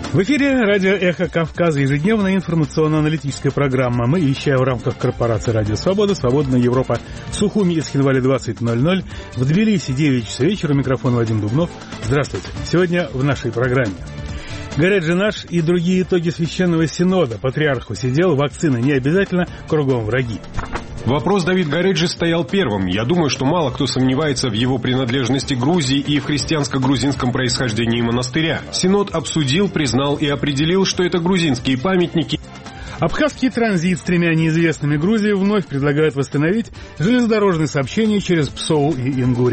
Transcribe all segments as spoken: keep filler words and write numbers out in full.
В эфире радио «Эхо Кавказа», ежедневная информационно-аналитическая программа. Мы вещаем в рамках корпорации «Радио Свобода», «Свободная Европа». В Сухуми и Схинвале двадцать ноль ноль, в Тбилиси девять часов вечера. Микрофон Вадим Дубнов. Здравствуйте. Сегодня в нашей программе. Горят же наш и другие итоги Священного Синода. Патриарху сидел, вакцины не обязательно, кругом враги. Вопрос Давид Гареджи стоял первым. Я думаю, что мало кто сомневается в его принадлежности Грузии и в христианско-грузинском происхождении монастыря. Синод обсудил, признал и определил, что это грузинские памятники. Абхазский транзит с тремя неизвестными Грузии вновь предлагают восстановить железнодорожные сообщения через Псоу и Ингури.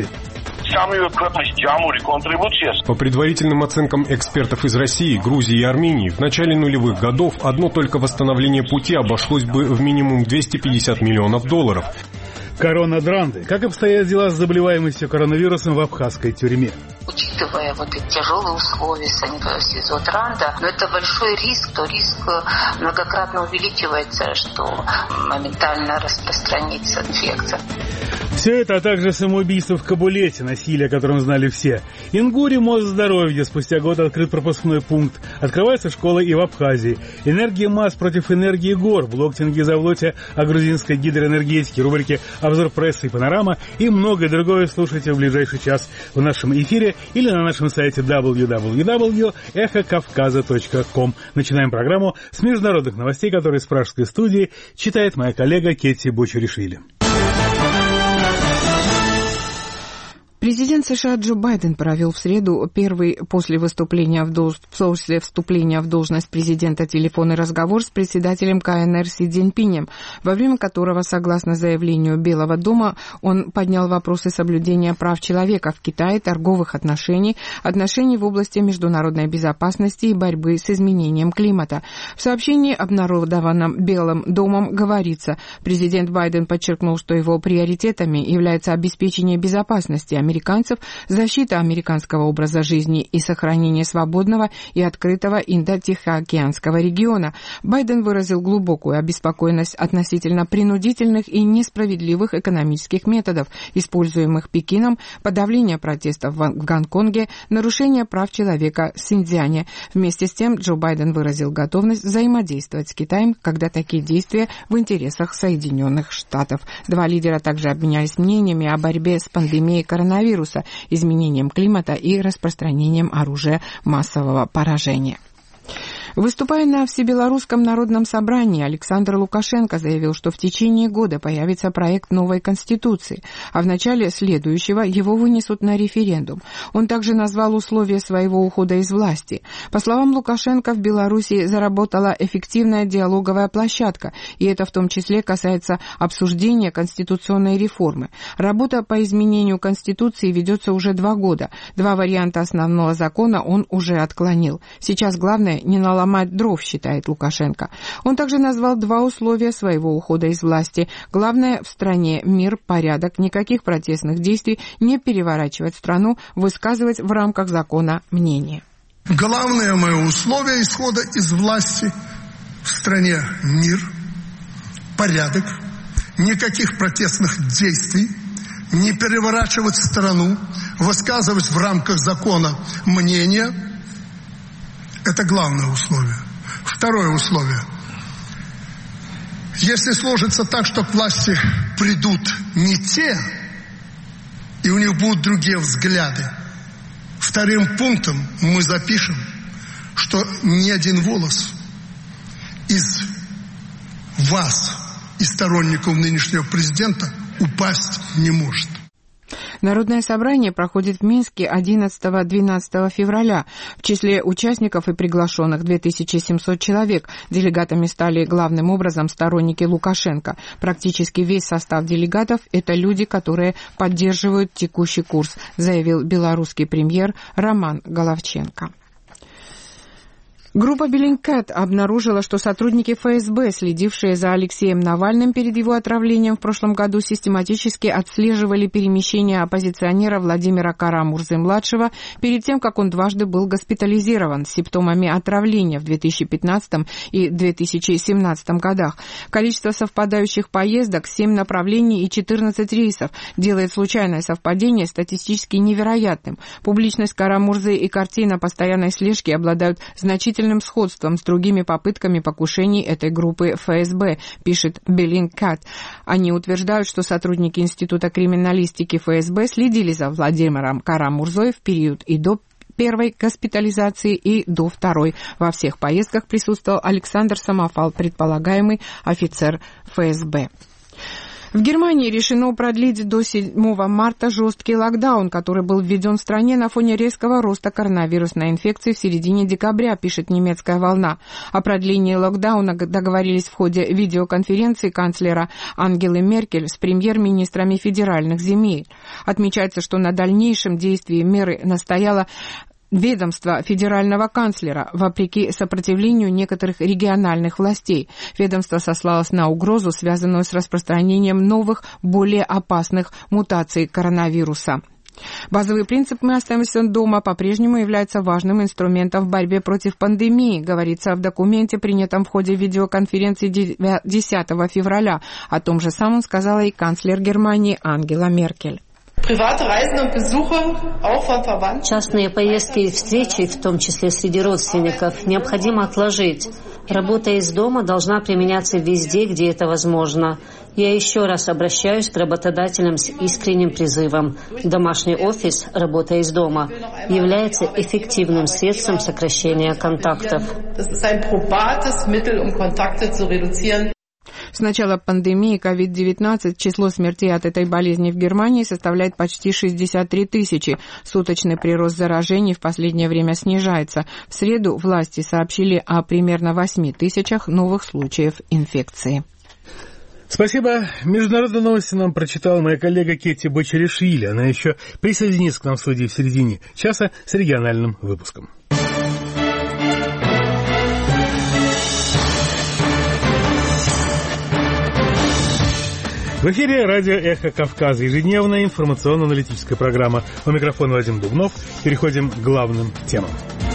По предварительным оценкам экспертов из России, Грузии и Армении, в начале нулевых годов одно только восстановление пути обошлось бы в минимум двести пятьдесят миллионов долларов. Коронадранды. Как обстоят дела с заболеваемостью коронавирусом в абхазской тюрьме? Учитывая вот эти тяжелые условия санитарного СИЗО Дранда, но это большой риск, то риск многократно увеличивается, что моментально распространится инфекция. Все это, а также самоубийство в Кабулете, насилие, о котором знали все. Ингури, Мосздоровье, где спустя год открыт пропускной пункт. Открывается школа и в Абхазии. Энергия масс против энергии гор. Блог Тенгизавлоте о грузинской гидроэнергетике, рубрики «Обзор прессы и панорама» и многое другое слушайте в ближайший час в нашем эфире или на нашем сайте дабл ю дабл ю дабл ю точка эхо кавказа точка ком. Начинаем программу с международных новостей, которые из пражской студии читает моя коллега Кетти Бочеришвили. Президент США Джо Байден провел в среду первый после выступления в долж... после вступления в должность президента телефонный разговор с председателем ка эн эр Си Цзиньпинем, во время которого, согласно заявлению Белого дома, он поднял вопросы соблюдения прав человека в Китае, торговых отношений, отношений в области международной безопасности и борьбы с изменением климата. В сообщении, обнародованном Белым домом, говорится, президент Байден подчеркнул, что его приоритетами является обеспечение безопасности американцев, защита американского образа жизни и сохранение свободного и открытого Индо-Тихоокеанского региона. Байден выразил глубокую обеспокоенность относительно принудительных и несправедливых экономических методов, используемых Пекином, подавления протестов в Гонконге, нарушения прав человека в Синьцзяне. Вместе с тем Джо Байден выразил готовность взаимодействовать с Китаем, когда такие действия в интересах Соединенных Штатов. Два лидера также обменялись мнениями о борьбе с пандемией коронавируса, вируса, изменением климата и распространением оружия массового поражения. Выступая на Всебелорусском народном собрании, Александр Лукашенко заявил, что в течение года появится проект новой Конституции, а в начале следующего его вынесут на референдум. Он также назвал условия своего ухода из власти. По словам Лукашенко, в Беларуси заработала эффективная диалоговая площадка, и это в том числе касается обсуждения конституционной реформы. Работа по изменению Конституции ведется уже два года. Два варианта основного закона он уже отклонил. Сейчас главное не наломать мать дров, считает Лукашенко. Он также назвал два условия своего ухода из власти. Главное, в стране мир, порядок, никаких протестных действий, не переворачивать страну, высказывать в рамках закона мнение. Главное мое условие исхода из власти в стране мир, порядок, никаких протестных действий, не переворачивать страну, высказывать в рамках закона мнение. Это главное условие. Второе условие. Если сложится так, что к власти придут не те, и у них будут другие взгляды, вторым пунктом мы запишем, что ни один волос из вас, из сторонников нынешнего президента, упасть не может. Народное собрание проходит в Минске одиннадцатого-двенадцатого февраля. В числе участников и приглашенных две тысячи семьсот человек. Делегатами стали главным образом сторонники Лукашенко. Практически весь состав делегатов – это люди, которые поддерживают текущий курс, заявил белорусский премьер Роман Головченко. Группа Bellingcat обнаружила, что сотрудники эф эс бэ, следившие за Алексеем Навальным перед его отравлением в прошлом году, систематически отслеживали перемещение оппозиционера Владимира Кара-Мурзы-младшего перед тем, как он дважды был госпитализирован с симптомами отравления в две тысячи пятнадцатом и две тысячи семнадцатом годах. Количество совпадающих поездок, семь направлений и четырнадцать рейсов, делает случайное совпадение статистически невероятным. Публичность Кара-Мурзы и картина постоянной слежки обладают значительной удивительным сходством с другими попытками покушений этой группы эф эс бэ, пишет Bellingcat. Они утверждают, что сотрудники Института криминалистики эф эс бэ следили за Владимиром Кара-Мурзой в период и до первой госпитализации и до второй. Во всех поездках присутствовал Александр Самофал, предполагаемый офицер эф эс бэ. В Германии решено продлить до седьмого марта жесткий локдаун, который был введен в стране на фоне резкого роста коронавирусной инфекции в середине декабря, пишет немецкая «Волна». О продлении локдауна договорились в ходе видеоконференции канцлера Ангелы Меркель с премьер-министрами федеральных земель. Отмечается, что на дальнейшем действии меры настояло ведомство федерального канцлера, вопреки сопротивлению некоторых региональных властей. Ведомство сослалось на угрозу, связанную с распространением новых, более опасных мутаций коронавируса. Базовый принцип «мы остаемся дома» по-прежнему является важным инструментом в борьбе против пандемии, говорится в документе, принятом в ходе видеоконференции десятого февраля. О том же самом сказала и канцлер Германии Ангела Меркель. Частные поездки и встречи, в том числе среди родственников, необходимо отложить. Работа из дома должна применяться везде, где это возможно. Я еще раз обращаюсь к работодателям с искренним призывом. Домашний офис, работа из дома, является эффективным средством сокращения контактов. С начала пандемии ковид девятнадцать число смертей от этой болезни в Германии составляет почти шестьдесят три тысячи. Суточный прирост заражений в последнее время снижается. В среду власти сообщили о примерно восьми тысячах новых случаев инфекции. Спасибо. Международные новости нам прочитала моя коллега Кетти Бочаришвили. Она еще присоединится к нам в студии в середине часа с региональным выпуском. В эфире радио «Эхо Кавказа», ежедневная информационно-аналитическая программа. У микрофона Вадим Дубнов. Переходим к главным темам.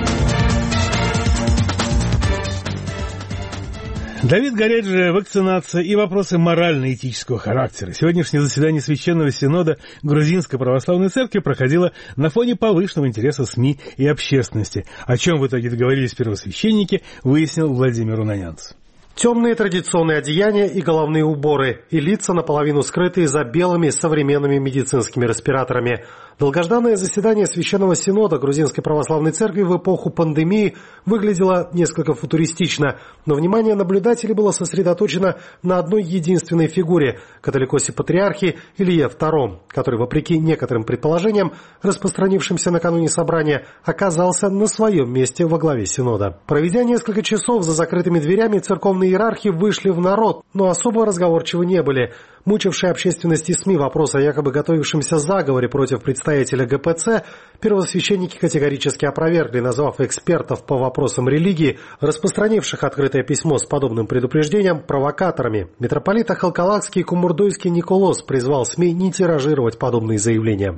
Давид Гареджи, вакцинация и вопросы морально-этического характера. Сегодняшнее заседание Священного Синода Грузинской Православной Церкви проходило на фоне повышенного интереса СМИ и общественности. О чем в итоге договорились первосвященники, выяснил Владимир Унанянц. Темные традиционные одеяния и головные уборы, и лица наполовину скрытые за белыми современными медицинскими респираторами. Долгожданное заседание Священного Синода Грузинской Православной Церкви в эпоху пандемии выглядело несколько футуристично, но внимание наблюдателей было сосредоточено на одной единственной фигуре – католикосе-патриархе Илье втором, который, вопреки некоторым предположениям, распространившимся накануне собрания, оказался на своем месте во главе Синода. Проведя несколько часов за закрытыми дверями, церковные иерархи вышли в народ, но особо разговорчивы не были. Мучившие общественность и СМИ вопрос о якобы готовившемся заговоре против представителя гэ пэ цэ, первосвященники категорически опровергли, назвав экспертов по вопросам религии, распространивших открытое письмо с подобным предупреждением, провокаторами. Митрополит Ахалкалакский и Кумурдойский Николос призвал СМИ не тиражировать подобные заявления.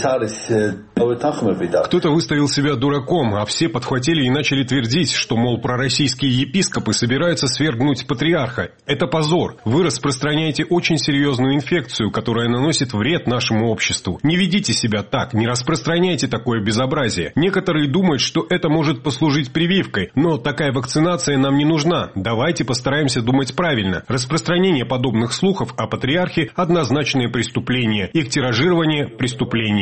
Кто-то выставил себя дураком, а все подхватили и начали твердить, что, мол, пророссийские епископы собираются свергнуть патриарха. Это позор. Вы распространяете очень серьезную инфекцию, которая наносит вред нашему обществу. Не ведите себя так, не распространяйте такое безобразие. Некоторые думают, что это может послужить прививкой, но такая вакцинация нам не нужна. Давайте постараемся думать правильно. Распространение подобных слухов о патриархе – однозначное преступление. Их тиражирование – преступление.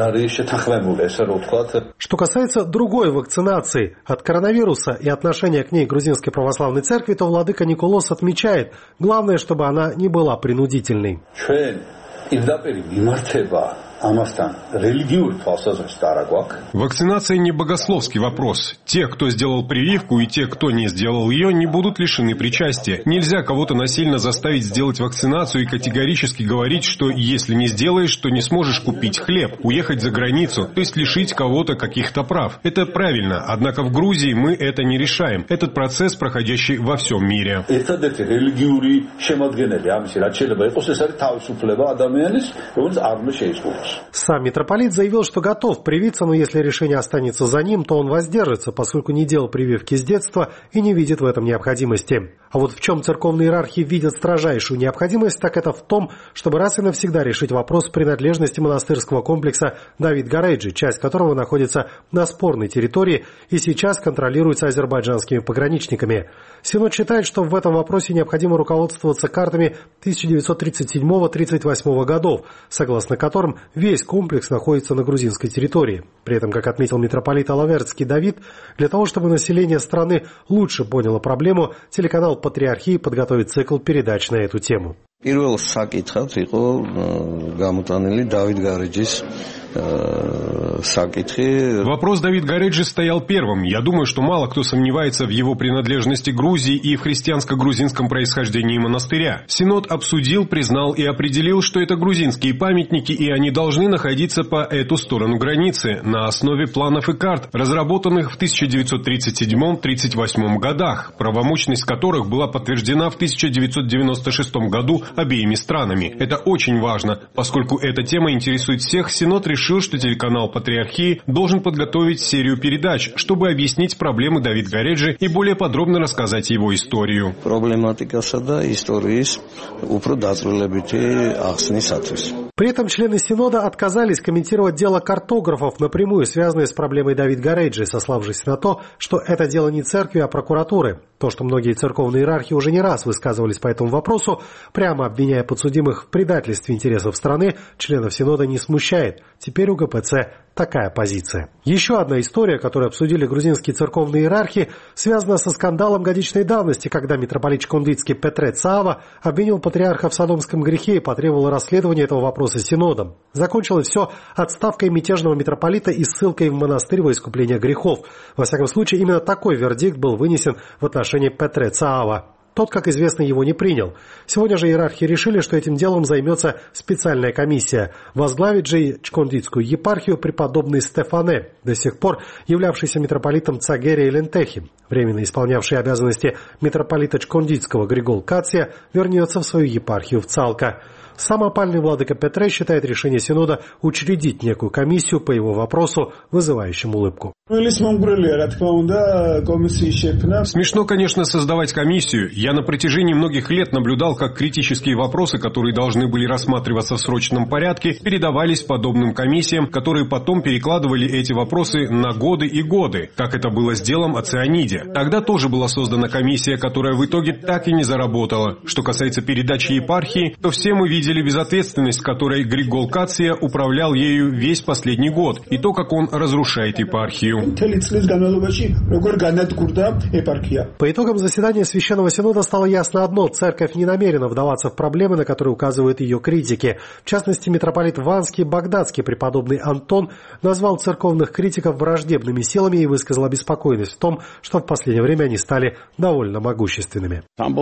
Что касается другой вакцинации от коронавируса и отношения к ней Грузинской Православной Церкви, то владыка Николос отмечает, главное, чтобы она не была принудительной. Вакцинация не богословский вопрос. Те, кто сделал прививку, и те, кто не сделал ее, не будут лишены причастия. Нельзя кого-то насильно заставить сделать вакцинацию и категорически говорить, что если не сделаешь, то не сможешь купить хлеб, уехать за границу, то есть лишить кого-то каких-то прав. Это правильно, однако в Грузии мы это не решаем. Этот процесс, проходящий во всем мире. Сам митрополит заявил, что готов привиться, но если решение останется за ним, то он воздержится, поскольку не делал прививки с детства и не видит в этом необходимости. А вот в чем церковные иерархи видят строжайшую необходимость, так это в том, чтобы раз и навсегда решить вопрос принадлежности монастырского комплекса Давид Гарейджи, часть которого находится на спорной территории и сейчас контролируется азербайджанскими пограничниками. Синод считает, что в этом вопросе необходимо руководствоваться картами тысяча девятьсот тридцать седьмого — тридцать восьмого годов, согласно которым весь комплекс находится на грузинской территории. При этом, как отметил митрополит Алавердский Давид, для того, чтобы население страны лучше поняло проблему, телеканал Патриархии подготовит цикл передач на эту тему. Პირველ საკითხად იყო გამოტანილი დავით გარეჯის Вопрос Давид Гарейджи стоял первым. Я думаю, что мало кто сомневается в его принадлежности Грузии и в христианско-грузинском происхождении монастыря. Синод обсудил, признал и определил, что это грузинские памятники, и они должны находиться по эту сторону границы, на основе планов и карт, разработанных в тысяча девятьсот тридцать седьмом — тридцать восьмом годах, правомочность которых была подтверждена в тысяча девятьсот девяносто шестом году обеими странами. Это очень важно. Поскольку эта тема интересует всех, Синод решил, что телеканал Патриархии должен подготовить серию передач, чтобы объяснить проблемы Давид Гарейджи и более подробно рассказать его историю. При этом члены Синода отказались комментировать дело картографов, напрямую связанное с проблемой Давид Гарейджи, сославшись на то, что это дело не церкви, а прокуратуры. То, что многие церковные иерархи уже не раз высказывались по этому вопросу, прямо обвиняя подсудимых в предательстве интересов страны, членов Синода не смущает. Теперь у ГПЦ такая позиция. Еще одна история, которую обсудили грузинские церковные иерархи, связана со скандалом годичной давности, когда митрополит Чкондицкий Петре Цаава обвинил патриарха в содомском грехе и потребовал расследования этого вопроса Синодом. Закончилось все отставкой мятежного митрополита и ссылкой в монастырь во искупление грехов. Во всяком случае, именно такой вердикт был вынесен в отношении Петре Цаава. Тот, как известно, его не принял. Сегодня же иерархи решили, что этим делом займется специальная комиссия. Возглавит же Чкондицкую епархию преподобный Стефане, до сих пор являвшийся митрополитом Цагерия и Лентехи. Временно исполнявший обязанности митрополита Чкондицкого Григол Кация вернется в свою епархию в Цалка. Сам опальный владыка Петре считает решение Синода учредить некую комиссию по его вопросу, вызывающим улыбку. Смешно, конечно, создавать комиссию. Я на протяжении многих лет наблюдал, как критические вопросы, которые должны были рассматриваться в срочном порядке, передавались подобным комиссиям, которые потом перекладывали эти вопросы на годы и годы, как это было с делом о цианиде. Тогда тоже была создана комиссия, которая в итоге так и не заработала. Что касается передачи епархии, то все мы видели безответственность, которой Григол Кация управлял ею весь последний год, и то, как он разрушает епархию. По итогам заседания Священного Синода стало ясно одно: церковь не намерена вдаваться в проблемы, на которые указывают ее критики. В частности, митрополит Ванский Багдадский преподобный Антон назвал церковных критиков враждебными силами и высказал обеспокоенность в том, что в последнее время они стали довольно могущественными.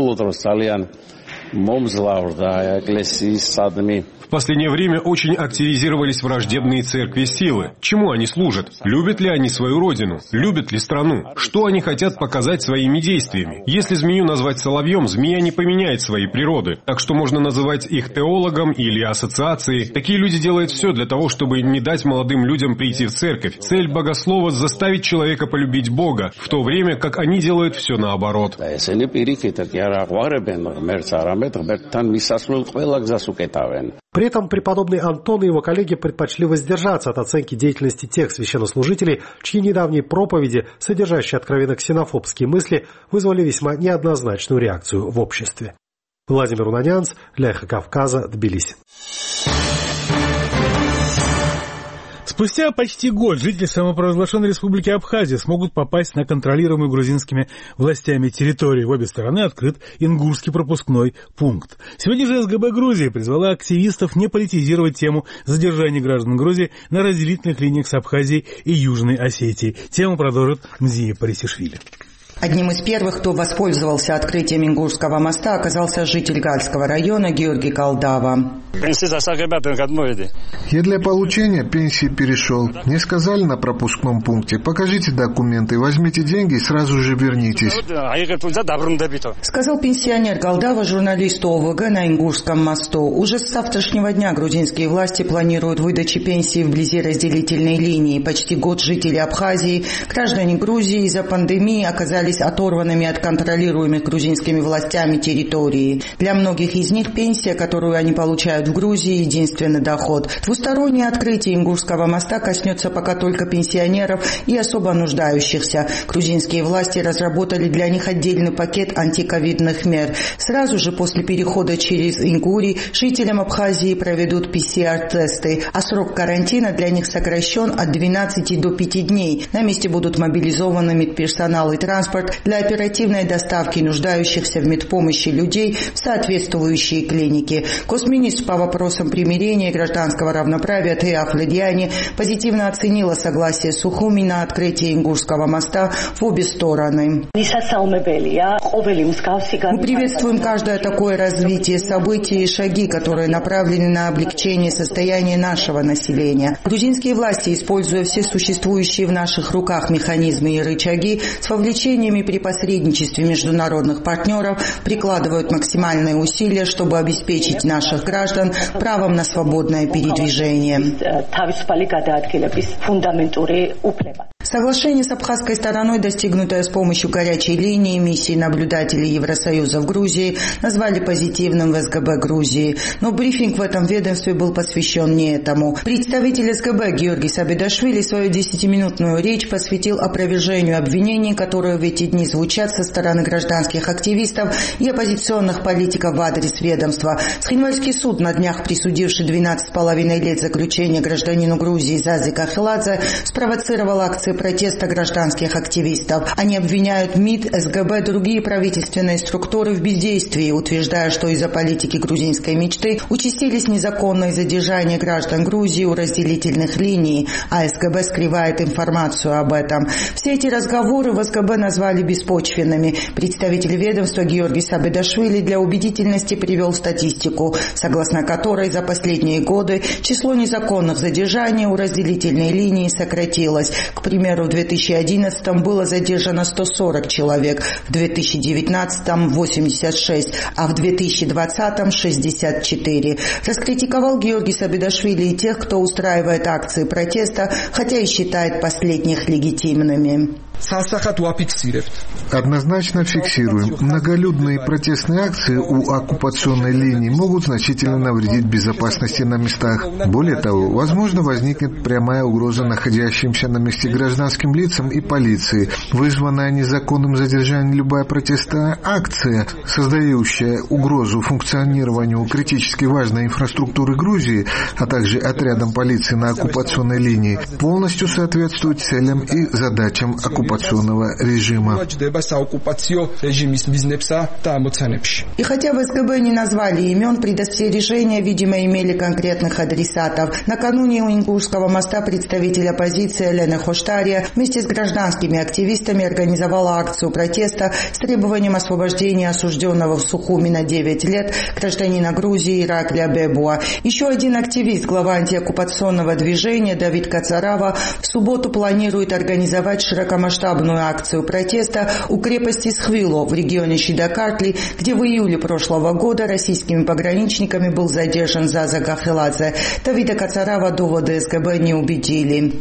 В последнее время очень активизировались враждебные церкви силы. Чему они служат? Любят ли они свою родину? Любят ли страну? Что они хотят показать своими действиями? Если змею назвать соловьем, змея не поменяет своей природы. Так что можно называть их теологом или ассоциацией. Такие люди делают все для того, чтобы не дать молодым людям прийти в церковь. Цель богослова – заставить человека полюбить Бога, в то время как они делают все наоборот. При этом преподобный Антон и его коллеги предпочли воздержаться от оценки деятельности тех священнослужителей, чьи недавние проповеди, содержащие откровенно ксенофобские мысли, вызвали весьма неоднозначную реакцию в обществе. Владимир Унанянц, для Эхо Кавказа, Тбилиси. Спустя почти год жители самопровозглашенной республики Абхазия смогут попасть на контролируемую грузинскими властями территорию. В обе стороны открыт ингурский пропускной пункт. Сегодня же СГБ Грузии призвала активистов не политизировать тему задержания граждан Грузии на разделительных линиях с Абхазией и Южной Осетией. Тему продолжит Мзия Парисишвили. Одним из первых, кто воспользовался открытием Ингурского моста, оказался житель Гальского района Георгий Колдава. Я для получения пенсии перешел. Мне сказали на пропускном пункте: покажите документы, возьмите деньги и сразу же вернитесь. Сказал пенсионер Колдава журналисту ОВГ на Ингурском мосту. Уже с завтрашнего дня грузинские власти планируют выдачу пенсии вблизи разделительной линии. Почти год жители Абхазии, граждане Грузии из-за пандемии оказались оторванными от контролируемых грузинскими властями территории. Для многих из них пенсия, которую они получают в Грузии, единственный доход. Двустороннее открытие Ингурского моста коснется пока только пенсионеров и особо нуждающихся. Грузинские власти разработали для них отдельный пакет антиковидных мер. Сразу же после перехода через Ингурий жителям Абхазии проведут пи си ар-тесты, а срок карантина для них сокращен от двенадцати до пяти дней. На месте будут мобилизованы медперсонал и транспорт для оперативной доставки нуждающихся в медпомощи людей в соответствующие клиники. Госминистр по вопросам примирения и гражданского равноправия Теа Ахледьяни позитивно оценила согласие Сухуми на открытие Ингурского моста в обе стороны. Мы приветствуем каждое такое развитие событий и шаги, которые направлены на облегчение состояния нашего населения. Грузинские власти, используя все существующие в наших руках механизмы и рычаги, с вовлечениями при посредничестве международных партнеров, прикладывают максимальные усилия, чтобы обеспечить наших граждан правом на свободное передвижение. Соглашение с абхазской стороной, достигнутое с помощью горячей линии миссии наблюдателей Евросоюза в Грузии, назвали позитивным в эс гэ бэ Грузии. Но брифинг в этом ведомстве был посвящен не этому. Представитель эс гэ бэ Георгий Сабедашвили свою десятиминутную речь посвятил опровержению обвинений, которые в эти дни звучат со стороны гражданских активистов и оппозиционных политиков в адрес ведомства. Схинвальский суд, на днях присудивший двенадцать с половиной лет заключения гражданину Грузии Зази Кахеладзе, спровоцировал акции протеста гражданских активистов. Они обвиняют МИД, эс гэ бэ, другие правительственные структуры в бездействии, утверждая, что из-за политики грузинской мечты участились незаконные задержания граждан Грузии у разделительных линий, а эс гэ бэ скрывает информацию об этом. Все эти разговоры в эс гэ бэ назвали беспочвенными. Представитель ведомства Георгий Сабедашвили для убедительности привел статистику, согласно которой за последние годы число незаконных задержаний у разделительной линии сократилось. К примеру, в две тысячи одиннадцатом было задержано сто сорок человек, в две тысячи девятнадцатом – восемьдесят шесть, а в две тысячи двадцатом – шестьдесят четыре. Раскритиковал Георгий Сабедашвили и тех, кто устраивает акции протеста, хотя и считает последних легитимными. Однозначно фиксируем. Многолюдные протестные акции у оккупационной линии могут значительно навредить безопасности на местах. Более того, возможно, возникнет прямая угроза находящимся на месте гражданским лицам и полиции. Вызванная незаконным задержанием любая протестная акция, создающая угрозу функционированию критически важной инфраструктуры Грузии, а также отрядом полиции на оккупационной линии, полностью соответствует целям и задачам оккупационной режима. И хотя в эс гэ бэ не назвали имен, предостережения, видимо, имели конкретных адресатов. Накануне у Ингурского моста представитель оппозиции Елена Хоштария вместе с гражданскими активистами организовала акцию протеста с требованием освобождения осужденного в Сухуми на девять лет гражданина Грузии Иракля Бебуа. Еще один активист, глава антиоккупационного движения Давид Кацарава, в субботу планирует организовать широкомасштабную масштабную акцию протеста у крепости Схвило в регионе Шидакартли, где в июле прошлого года российскими пограничниками был задержан Заза Кахеладзе. Давида Кацарава доводы эс гэ бэ не убедили.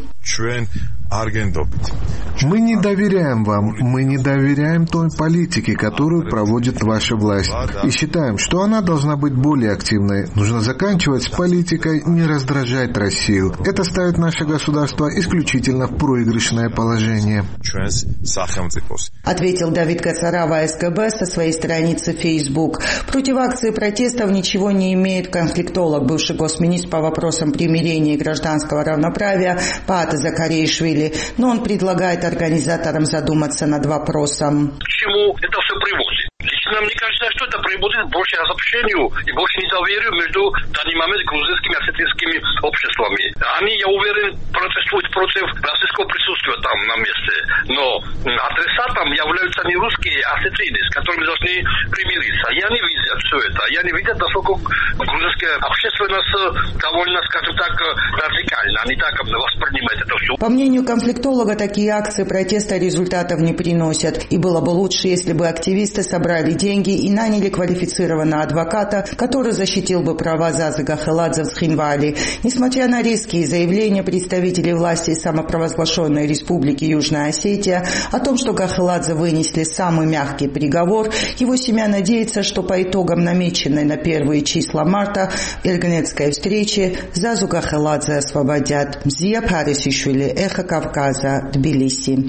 Мы не доверяем вам, мы не доверяем той политике, которую проводит ваша власть, и считаем, что она должна быть более активной. Нужно заканчивать с политикой не раздражать Россию. Это ставит наше государство исключительно в проигрышное положение. Ответил Давид Кацарава эс гэ бэ со своей страницы Facebook. Против акции протестов ничего не имеет конфликтолог, бывший госминистр по вопросам примирения и гражданского равноправия Паата Закариишвили, но он предлагает организаторам задуматься над вопросом. К чему это все приводит? Для Собственно, мне кажется, что это приводит больше разобщению и больше недоверию между данный момент грузинскими и осетинскими обществами. Они, я уверен, протестуют против российского присутствия там на месте. Но адресатом являются не русские, а осетины, с которыми должны примириться. Я не видят все это. Я не видят, насколько грузинская общественность довольно, скажем так, радикально. Они так воспринимают это все. По мнению конфликтолога, такие акции протеста результатов не приносят. И было бы лучше, если бы активисты собрали деньги и наняли квалифицированного адвоката, который защитил бы права Зазы Гахеладзе в Цхинвале. Несмотря на резкие заявления представителей власти самопровозглашенной Республики Южная Осетия о том, что Гахеладзе вынесли самый мягкий приговор, его семья надеется, что по итогам намеченной на первые числа марта Эльгнетской встречи Зазу Гахеладзе освободят. Зия Парисишвили, Эхо Кавказа, Тбилиси.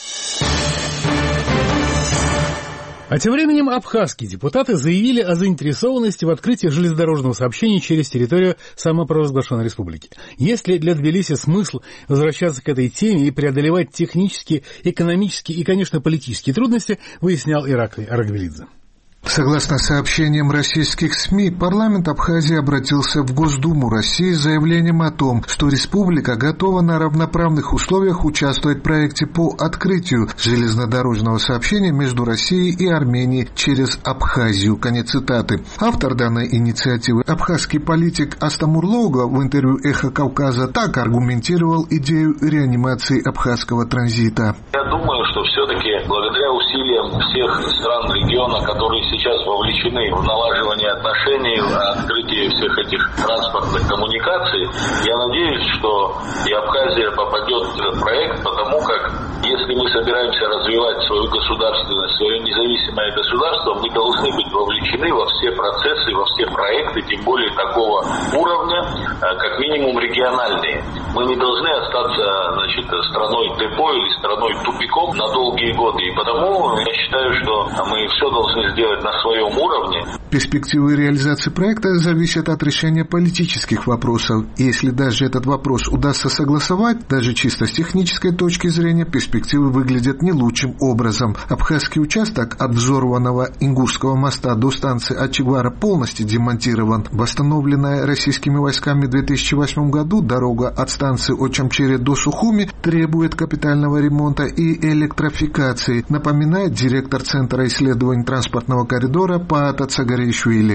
А тем временем абхазские депутаты заявили о заинтересованности в открытии железнодорожного сообщения через территорию самопровозглашенной республики. Есть ли для Тбилиси смысл возвращаться к этой теме и преодолевать технические, экономические и, конечно, политические трудности, выяснял Ираклий Арагвелидзе. Согласно сообщениям российских СМИ, парламент Абхазии обратился в Госдуму России с заявлением о том, что республика готова на равноправных условиях участвовать в проекте по открытию железнодорожного сообщения между Россией и Арменией через Абхазию. Конец цитаты. Автор данной инициативы, абхазский политик Астамур Лоуга, в интервью «Эхо Кавказа» так аргументировал идею реанимации абхазского транзита. Я думаю, что все-таки благодаря усилиям всех стран региона, которые сейчас вовлечены в налаживание отношений, в открытие всех этих транспортных коммуникаций, я надеюсь, что и Абхазия попадет в проект, потому как если мы собираемся развивать свою государственность, свое независимое государство, мы должны быть вовлечены во все процессы, во все проекты, тем более такого уровня, как минимум региональные. Мы не должны остаться, значит, страной депо или страной тупиком на долгие годы, и потому я считаю, что мы все должны сделать на своем уровне. Перспективы реализации проекта зависят от решения политических вопросов. Если даже этот вопрос удастся согласовать, даже чисто с технической точки зрения, перспективы выглядят не лучшим образом. Абхазский участок от взорванного Ингушского моста до станции Ачигвара полностью демонтирован. Восстановленная российскими войсками в две тысячи восьмом году дорога от станции Очамчире до Сухуми требует капитального ремонта и электрификации, напоминает директор Центра исследований транспортного коридора Паата Цагаришвили.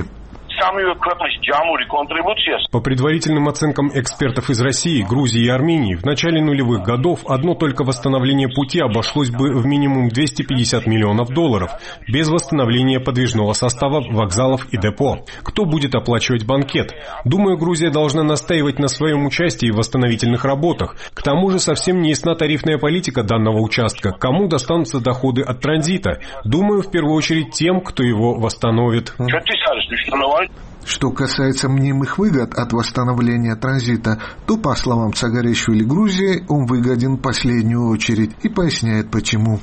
По предварительным оценкам экспертов из России, Грузии и Армении, в начале нулевых годов одно только восстановление пути обошлось бы в минимум двести пятьдесят миллионов долларов, без восстановления подвижного состава, вокзалов и депо. Кто будет оплачивать банкет? Думаю, Грузия должна настаивать на своем участии в восстановительных работах. К тому же совсем не ясна тарифная политика данного участка. Кому достанутся доходы от транзита? Думаю, в первую очередь тем, кто его восстановит. Что касается мнимых выгод от восстановления транзита, то, по словам Цагаришвили, Грузии он выгоден в последнюю очередь, и поясняет почему.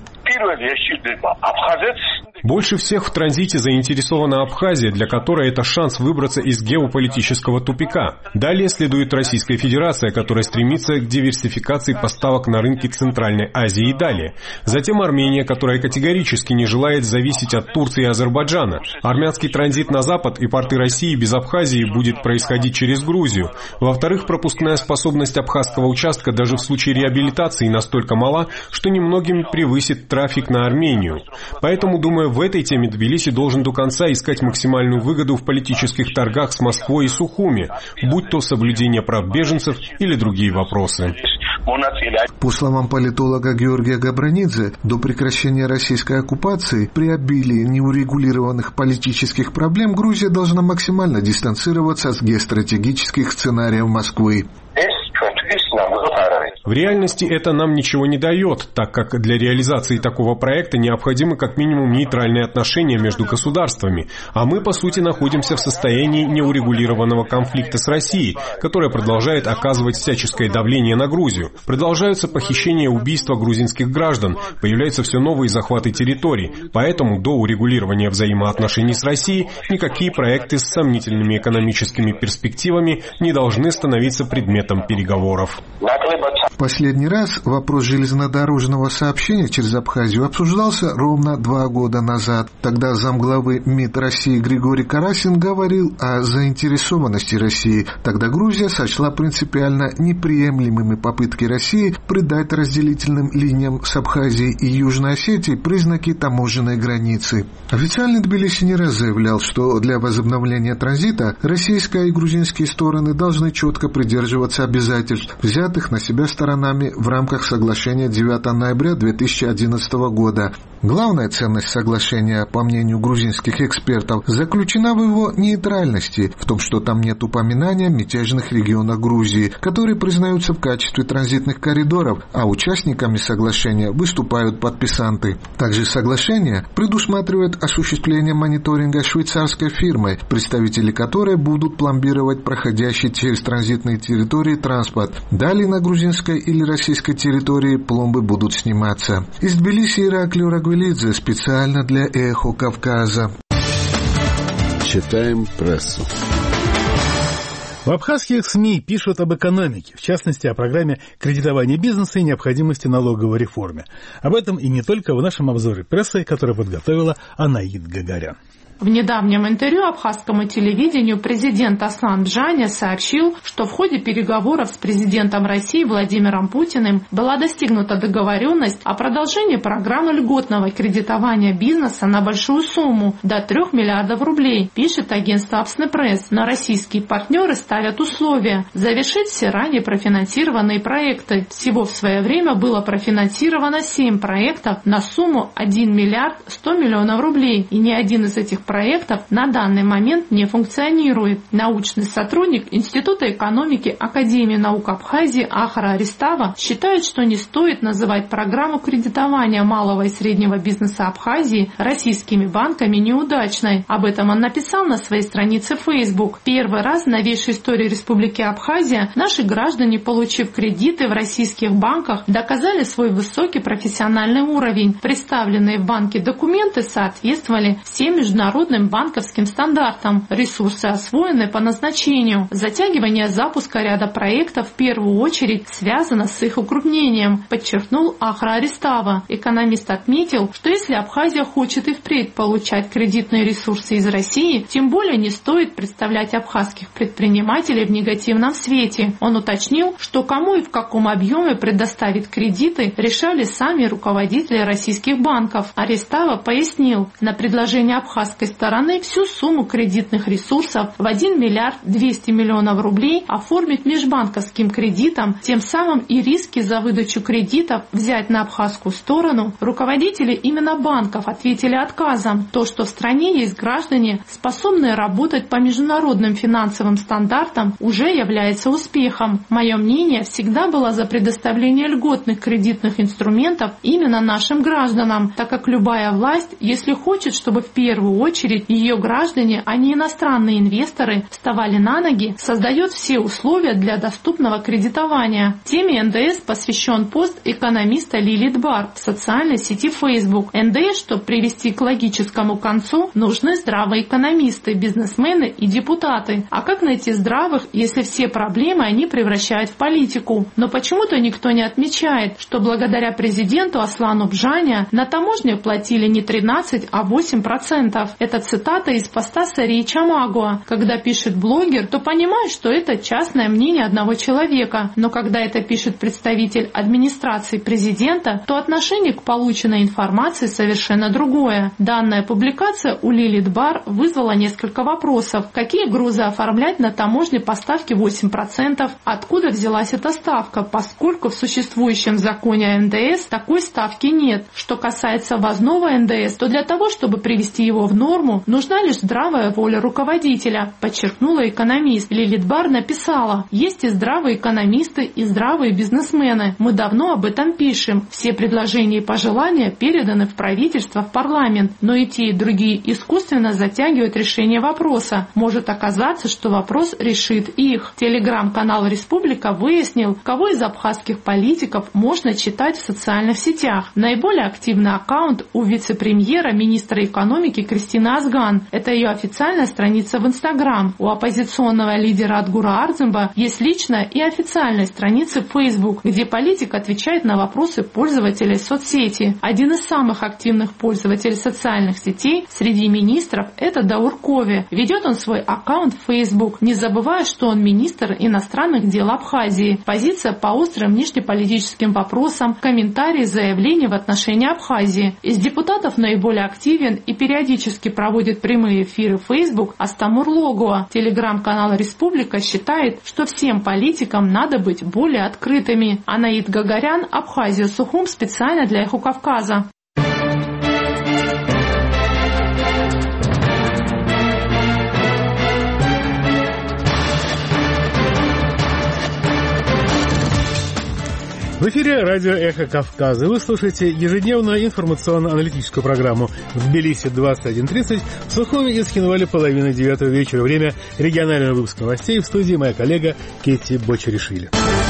Больше всех в транзите заинтересована Абхазия, для которой это шанс выбраться из геополитического тупика. Далее следует Российская Федерация, которая стремится к диверсификации поставок на рынки Центральной Азии и далее. Затем Армения, которая категорически не желает зависеть от Турции и Азербайджана. Армянский транзит на запад и порты России без Абхазии будет происходить через Грузию. Во-вторых, пропускная способность абхазского участка даже в случае реабилитации настолько мала, что немногим превысит трафик на Армению. Поэтому, думаю, в этой теме Тбилиси должен до конца искать максимальную выгоду в политических торгах с Москвой и Сухуми, будь то соблюдение прав беженцев или другие вопросы. По словам политолога Георгия Габранидзе, до прекращения российской оккупации при обилии неурегулированных политических проблем Грузия должна максимально дистанцироваться от геостратегических сценариев Москвы. В реальности это нам ничего не дает, так как для реализации такого проекта необходимы как минимум нейтральные отношения между государствами, а мы, по сути, находимся в состоянии неурегулированного конфликта с Россией, которая продолжает оказывать всяческое давление на Грузию. Продолжаются похищения и убийства грузинских граждан, появляются все новые захваты территорий, поэтому до урегулирования взаимоотношений с Россией никакие проекты с сомнительными экономическими перспективами не должны становиться предметом переговоров. Последний раз вопрос железнодорожного сообщения через Абхазию обсуждался ровно два года назад. Тогда замглавы МИД России Григорий Карасин говорил о заинтересованности России. Тогда Грузия сочла принципиально неприемлемыми попытки России придать разделительным линиям с Абхазией и Южной Осетией признаки таможенной границы. Официальный Тбилиси не раз заявлял, что для возобновления транзита российская и грузинские стороны должны четко придерживаться обязательств, взятых на себя сторонами в рамках соглашения девятого ноября две тысячи одиннадцатого года. Главная ценность соглашения, по мнению грузинских экспертов, заключена в его нейтральности, в том, что там нет упоминания о мятежных регионах Грузии, которые признаются в качестве транзитных коридоров, а участниками соглашения выступают подписанты. Также соглашение предусматривает осуществление мониторинга швейцарской фирмой, представители которой будут пломбировать проходящий через транзитные территории транспорт. Далее на грузинской или российской территории пломбы будут сниматься. Из Тбилиси Ираклий Рагвелидзе специально для «Эхо Кавказа». Читаем прессу. В абхазских СМИ пишут об экономике, в частности, о программе кредитования бизнеса и необходимости налоговой реформы. Об этом и не только в нашем обзоре прессы, который подготовила Анаид Гагарян. В недавнем интервью абхазскому телевидению президент Аслан Бжаня сообщил, что в ходе переговоров с президентом России Владимиром Путиным была достигнута договоренность о продолжении программы льготного кредитования бизнеса на большую сумму до трех миллиардов рублей, пишет агентство Абсны Пресс. Но российские партнеры ставят условия завершить все ранее профинансированные проекты. Всего в свое время было профинансировано семь проектов на сумму один миллиард сто миллионов рублей, и ни один из этих проектов на данный момент не функционирует. Научный сотрудник Института экономики Академии наук Абхазии Ахра Аристава считает, что не стоит называть программу кредитования малого и среднего бизнеса Абхазии российскими банками неудачной. Об этом он написал на своей странице Facebook. Первый раз в новейшей истории Республики Абхазия наши граждане, получив кредиты в российских банках, доказали свой высокий профессиональный уровень. Представленные в банке документы соответствовали всем международным банковским стандартам. Ресурсы освоены по назначению. Затягивание запуска ряда проектов в первую очередь связано с их укрупнением, подчеркнул Ахра Аристава. Экономист отметил, что если Абхазия хочет и впредь получать кредитные ресурсы из России, тем более не стоит представлять абхазских предпринимателей в негативном свете. Он уточнил, что кому и в каком объеме предоставить кредиты, решали сами руководители российских банков. Аристава пояснил, на предложение абхазской стороны всю сумму кредитных ресурсов в один миллиард двести миллионов рублей оформить межбанковским кредитом, тем самым и риски за выдачу кредитов взять на абхазскую сторону. Руководители именно банков ответили отказом. То, что в стране есть граждане, способные работать по международным финансовым стандартам, уже является успехом. Мое мнение всегда было за предоставление льготных кредитных инструментов именно нашим гражданам, так как любая власть, если хочет, чтобы в первую очередь очередь ее граждане, а не иностранные инвесторы, вставали на ноги, создает все условия для доступного кредитования. Теме эн дэ эс посвящен пост экономиста Лилит Бар в социальной сети Facebook. эн дэ эс, чтобы привести к логическому концу, нужны здравые экономисты, бизнесмены и депутаты. А как найти здравых, если все проблемы они превращают в политику? Но почему-то никто не отмечает, что благодаря президенту Аслану Бжаня на таможню платили не тринадцать, а восемь процентов. Это цитата из поста Сарии Чамагуа. Когда пишет блогер, то понимаешь, что это частное мнение одного человека. Но когда это пишет представитель администрации президента, то отношение к полученной информации совершенно другое. Данная публикация у Лилит Бар вызвала несколько вопросов. Какие грузы оформлять на таможне по ставке восемь процентов? Откуда взялась эта ставка, поскольку в существующем законе о эн дэ эс такой ставки нет. Что касается ввозного эн дэ эс, то для того, чтобы привести его в норму, нужна лишь здравая воля руководителя, подчеркнула экономист. Лилит Бар написала: есть и здравые экономисты, и здравые бизнесмены. Мы давно об этом пишем. Все предложения и пожелания переданы в правительство, в парламент, но и те, и другие искусственно затягивают решение вопроса. Может оказаться, что вопрос решит их. Телеграм-канал «Республика» выяснил, кого из абхазских политиков можно читать в социальных сетях. Наиболее активный аккаунт у вице-премьера, министра экономики Кристины Галина Азган. Это ее официальная страница в Инстаграм. У оппозиционного лидера Атгура Ардзимба есть личная и официальная страницы в Facebook, где политик отвечает на вопросы пользователей соцсети. Один из самых активных пользователей социальных сетей среди министров – это Даур Кови. Ведет он свой аккаунт в Facebook, не забывая, что он министр иностранных дел Абхазии. Позиция по острым внешнеполитическим вопросам, комментарии, заявления в отношении Абхазии. Из депутатов наиболее активен и периодически проводит прямые эфиры в Facebook Астамур Логуа. Телеграм-канал «Республика» считает, что всем политикам надо быть более открытыми. Анаид Гагарян, Абхазия, Сухум, специально для Эхо Кавказа. В эфире радио «Эхо Кавказа». Вы слушаете ежедневную информационно-аналитическую программу в Тбилиси двадцать один тридцать, в Сухуме и Схинвале половина девятого вечера. Время регионального выпуска новостей. В студии моя коллега Кетти Бочаришвили.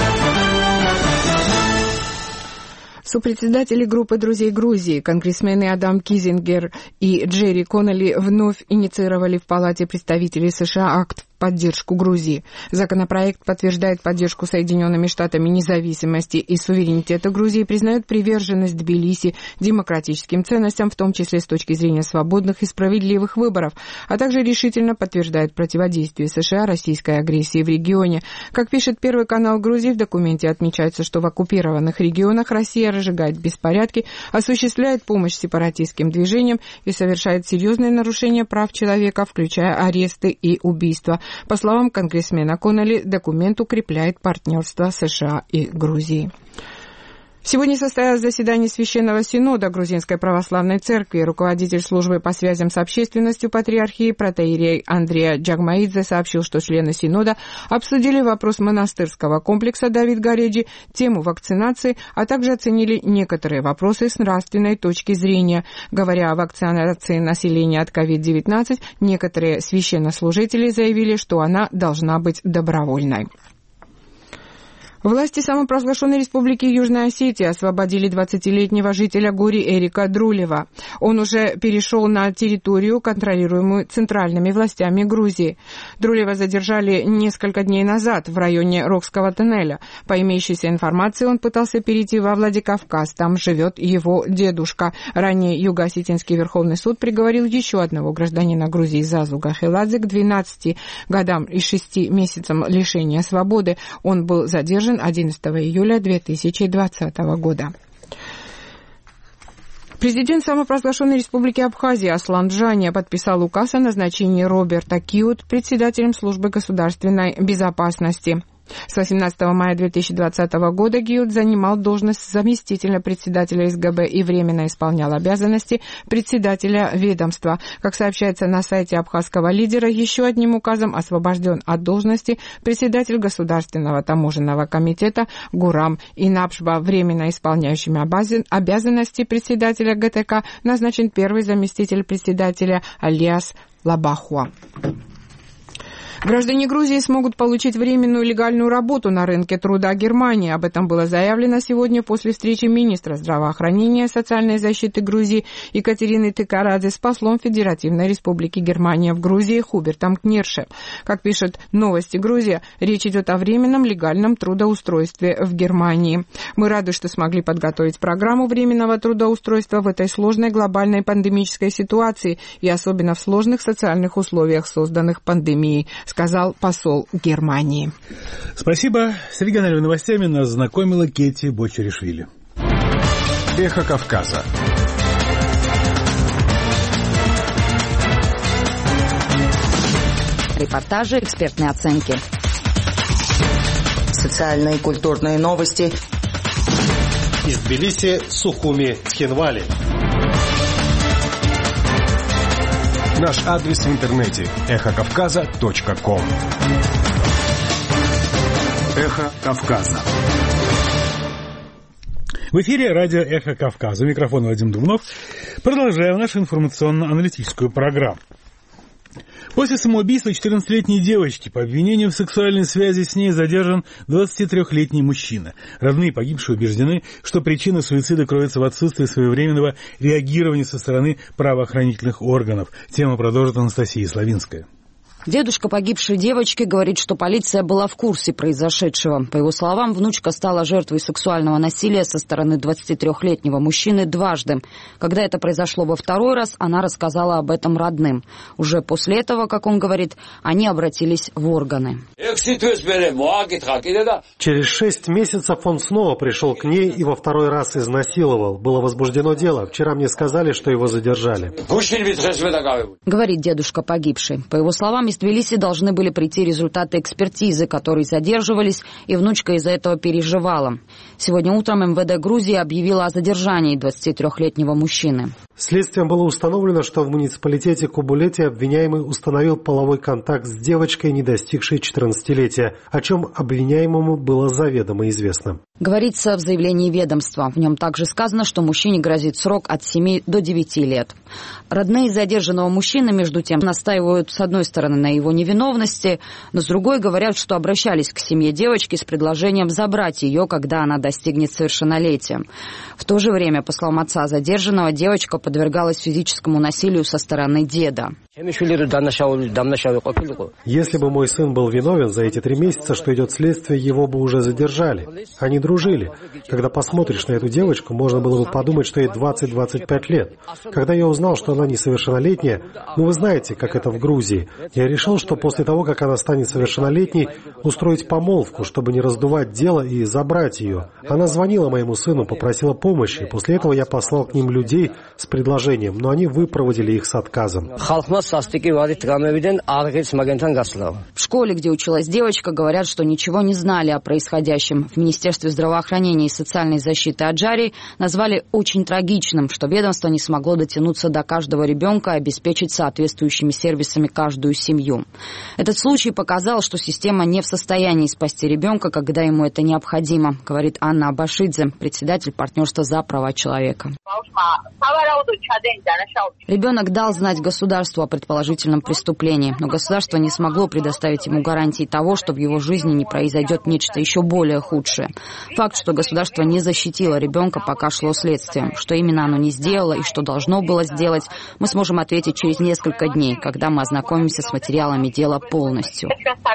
Сопредседатели группы «Друзей Грузии», конгрессмены Адам Кизингер и Джерри Коннелли вновь инициировали в Палате представителей США акт в поддержку Грузии. Законопроект подтверждает поддержку Соединенными Штатами независимости и суверенитета Грузии, признает приверженность Тбилиси демократическим ценностям, в том числе с точки зрения свободных и справедливых выборов, а также решительно подтверждает противодействие США российской агрессии в регионе. Как пишет Первый канал Грузии, в документе отмечается, что в оккупированных регионах Россия разжигает беспорядки, осуществляет помощь сепаратистским движениям и совершает серьезные нарушения прав человека, включая аресты и убийства. По словам конгрессмена Коннелли, документ укрепляет партнерство США и Грузии. Сегодня состоялось заседание Священного Синода Грузинской Православной Церкви. Руководитель службы по связям с общественностью патриархии протоиерей Андреа Джагмаидзе сообщил, что члены Синода обсудили вопрос монастырского комплекса Давид Гареджи, тему вакцинации, а также оценили некоторые вопросы с нравственной точки зрения. Говоря о вакцинации населения от ковид девятнадцать, некоторые священнослужители заявили, что она должна быть добровольной. Власти самопровозглашенной республики Южная Осетия освободили двадцатилетнего жителя Гури Эрика Друлева. Он уже перешел на территорию, контролируемую центральными властями Грузии. Друлева задержали несколько дней назад в районе Рокского тоннеля. По имеющейся информации, он пытался перейти во Владикавказ. Там живет его дедушка. Ранее Юго-Осетинский Верховный суд приговорил еще одного гражданина Грузии Зазу Гахеладзе к двенадцати годам и шести месяцам лишения свободы. Он был задержан одиннадцатого июля две тысячи двадцатого года. Президент самопровозглашенной республики Абхазия Аслан Джания подписал указ о назначении Роберта Киут председателем службы государственной безопасности. С восемнадцатого мая две тысячи двадцатого года Гиут занимал должность заместителя председателя СГБ и временно исполнял обязанности председателя ведомства. Как сообщается на сайте абхазского лидера, еще одним указом освобожден от должности председатель Государственного таможенного комитета Гурам Инапшба. Временно исполняющим обязанности председателя ГТК назначен первый заместитель председателя Алиас Лабахуа. Граждане Грузии смогут получить временную легальную работу на рынке труда Германии. Об этом было заявлено сегодня после встречи министра здравоохранения и социальной защиты Грузии Екатерины Тыкарадзе с послом Федеративной Республики Германия в Грузии Хубертом Книрше. Как пишет «Новости Грузия», речь идет о временном легальном трудоустройстве в Германии. Мы рады, что смогли подготовить программу временного трудоустройства в этой сложной глобальной пандемической ситуации и особенно в сложных социальных условиях, созданных пандемией, сказал посол Германии. Спасибо. С региональными новостями нас знакомила Кетти Бочаришвили. Эхо Кавказа. Репортажи, экспертные оценки. Социальные и культурные новости. Из Тбилиси, Сухуми, Тхинвали. Наш адрес в интернете эхо кавказа точка ком. Эхо Кавказа. В эфире радио «Эхо Кавказа». У микрофона Вадим Дубнов. Продолжаем нашу информационно-аналитическую программу. После самоубийства четырнадцатилетней девочки по обвинению в сексуальной связи с ней задержан двадцатитрёхлетний мужчина. Родные погибшей убеждены, что причина суицида кроется в отсутствии своевременного реагирования со стороны правоохранительных органов. Тему продолжит Анастасия Славинская. Дедушка погибшей девочки говорит, что полиция была в курсе произошедшего. По его словам, внучка стала жертвой сексуального насилия со стороны двадцатитрёхлетнего мужчины дважды. Когда это произошло во второй раз, она рассказала об этом родным. Уже после этого, как он говорит, они обратились в органы. Через шесть месяцев он снова пришел к ней и во второй раз изнасиловал. Было возбуждено дело. Вчера мне сказали, что его задержали. Говорит дедушка погибшей. По его словам, из Тбилиси должны были прийти результаты экспертизы, которые задерживались, и внучка из-за этого переживала. Сегодня утром эм вэ дэ Грузии объявила о задержании двадцатитрёхлетнего мужчины. Следствием было установлено, что в муниципалитете Кубулети обвиняемый установил половой контакт с девочкой, не достигшей четырнадцатилетия, о чем обвиняемому было заведомо известно. Говорится в заявлении ведомства. В нем также сказано, что мужчине грозит срок от семи до девяти лет. Родные задержанного мужчины, между тем, настаивают с одной стороны на его невиновности, но с другой говорят, что обращались к семье девочки с предложением забрать ее, когда она достигнет совершеннолетия. В то же время, по словам отца задержанного, девочка подвергалась физическому насилию со стороны деда. Если бы мой сын был виновен за эти три месяца, что идет следствие, его бы уже задержали. Они дружили. Когда посмотришь на эту девочку, можно было бы подумать, что ей двадцать-двадцать пять лет. Когда я узнал, что она несовершеннолетняя, ну вы знаете, как это в Грузии, я решил, что после того, как она станет совершеннолетней, устроить помолвку, чтобы не раздувать дело и забрать ее. Она звонила моему сыну, попросила помощи. После этого я послал к ним людей с предложением, но они выпроводили их с отказом. В школе, где училась девочка, говорят, что ничего не знали о происходящем. В Министерстве здравоохранения и социальной защиты Аджарии назвали очень трагичным, что ведомство не смогло дотянуться до каждого ребенка и обеспечить соответствующими сервисами каждую семью. Этот случай показал, что система не в состоянии спасти ребенка, когда ему это необходимо, говорит Анна Абашидзе, председатель партнерства за права человека. Ребенок дал знать государству о предположительном преступлении, но государство не смогло предоставить ему гарантии того, что в его жизни не произойдет нечто еще более худшее. Факт, что государство не защитило ребенка, пока шло следствие. Что именно оно не сделало и что должно было сделать, мы сможем ответить через несколько дней, когда мы ознакомимся с материалами дела полностью.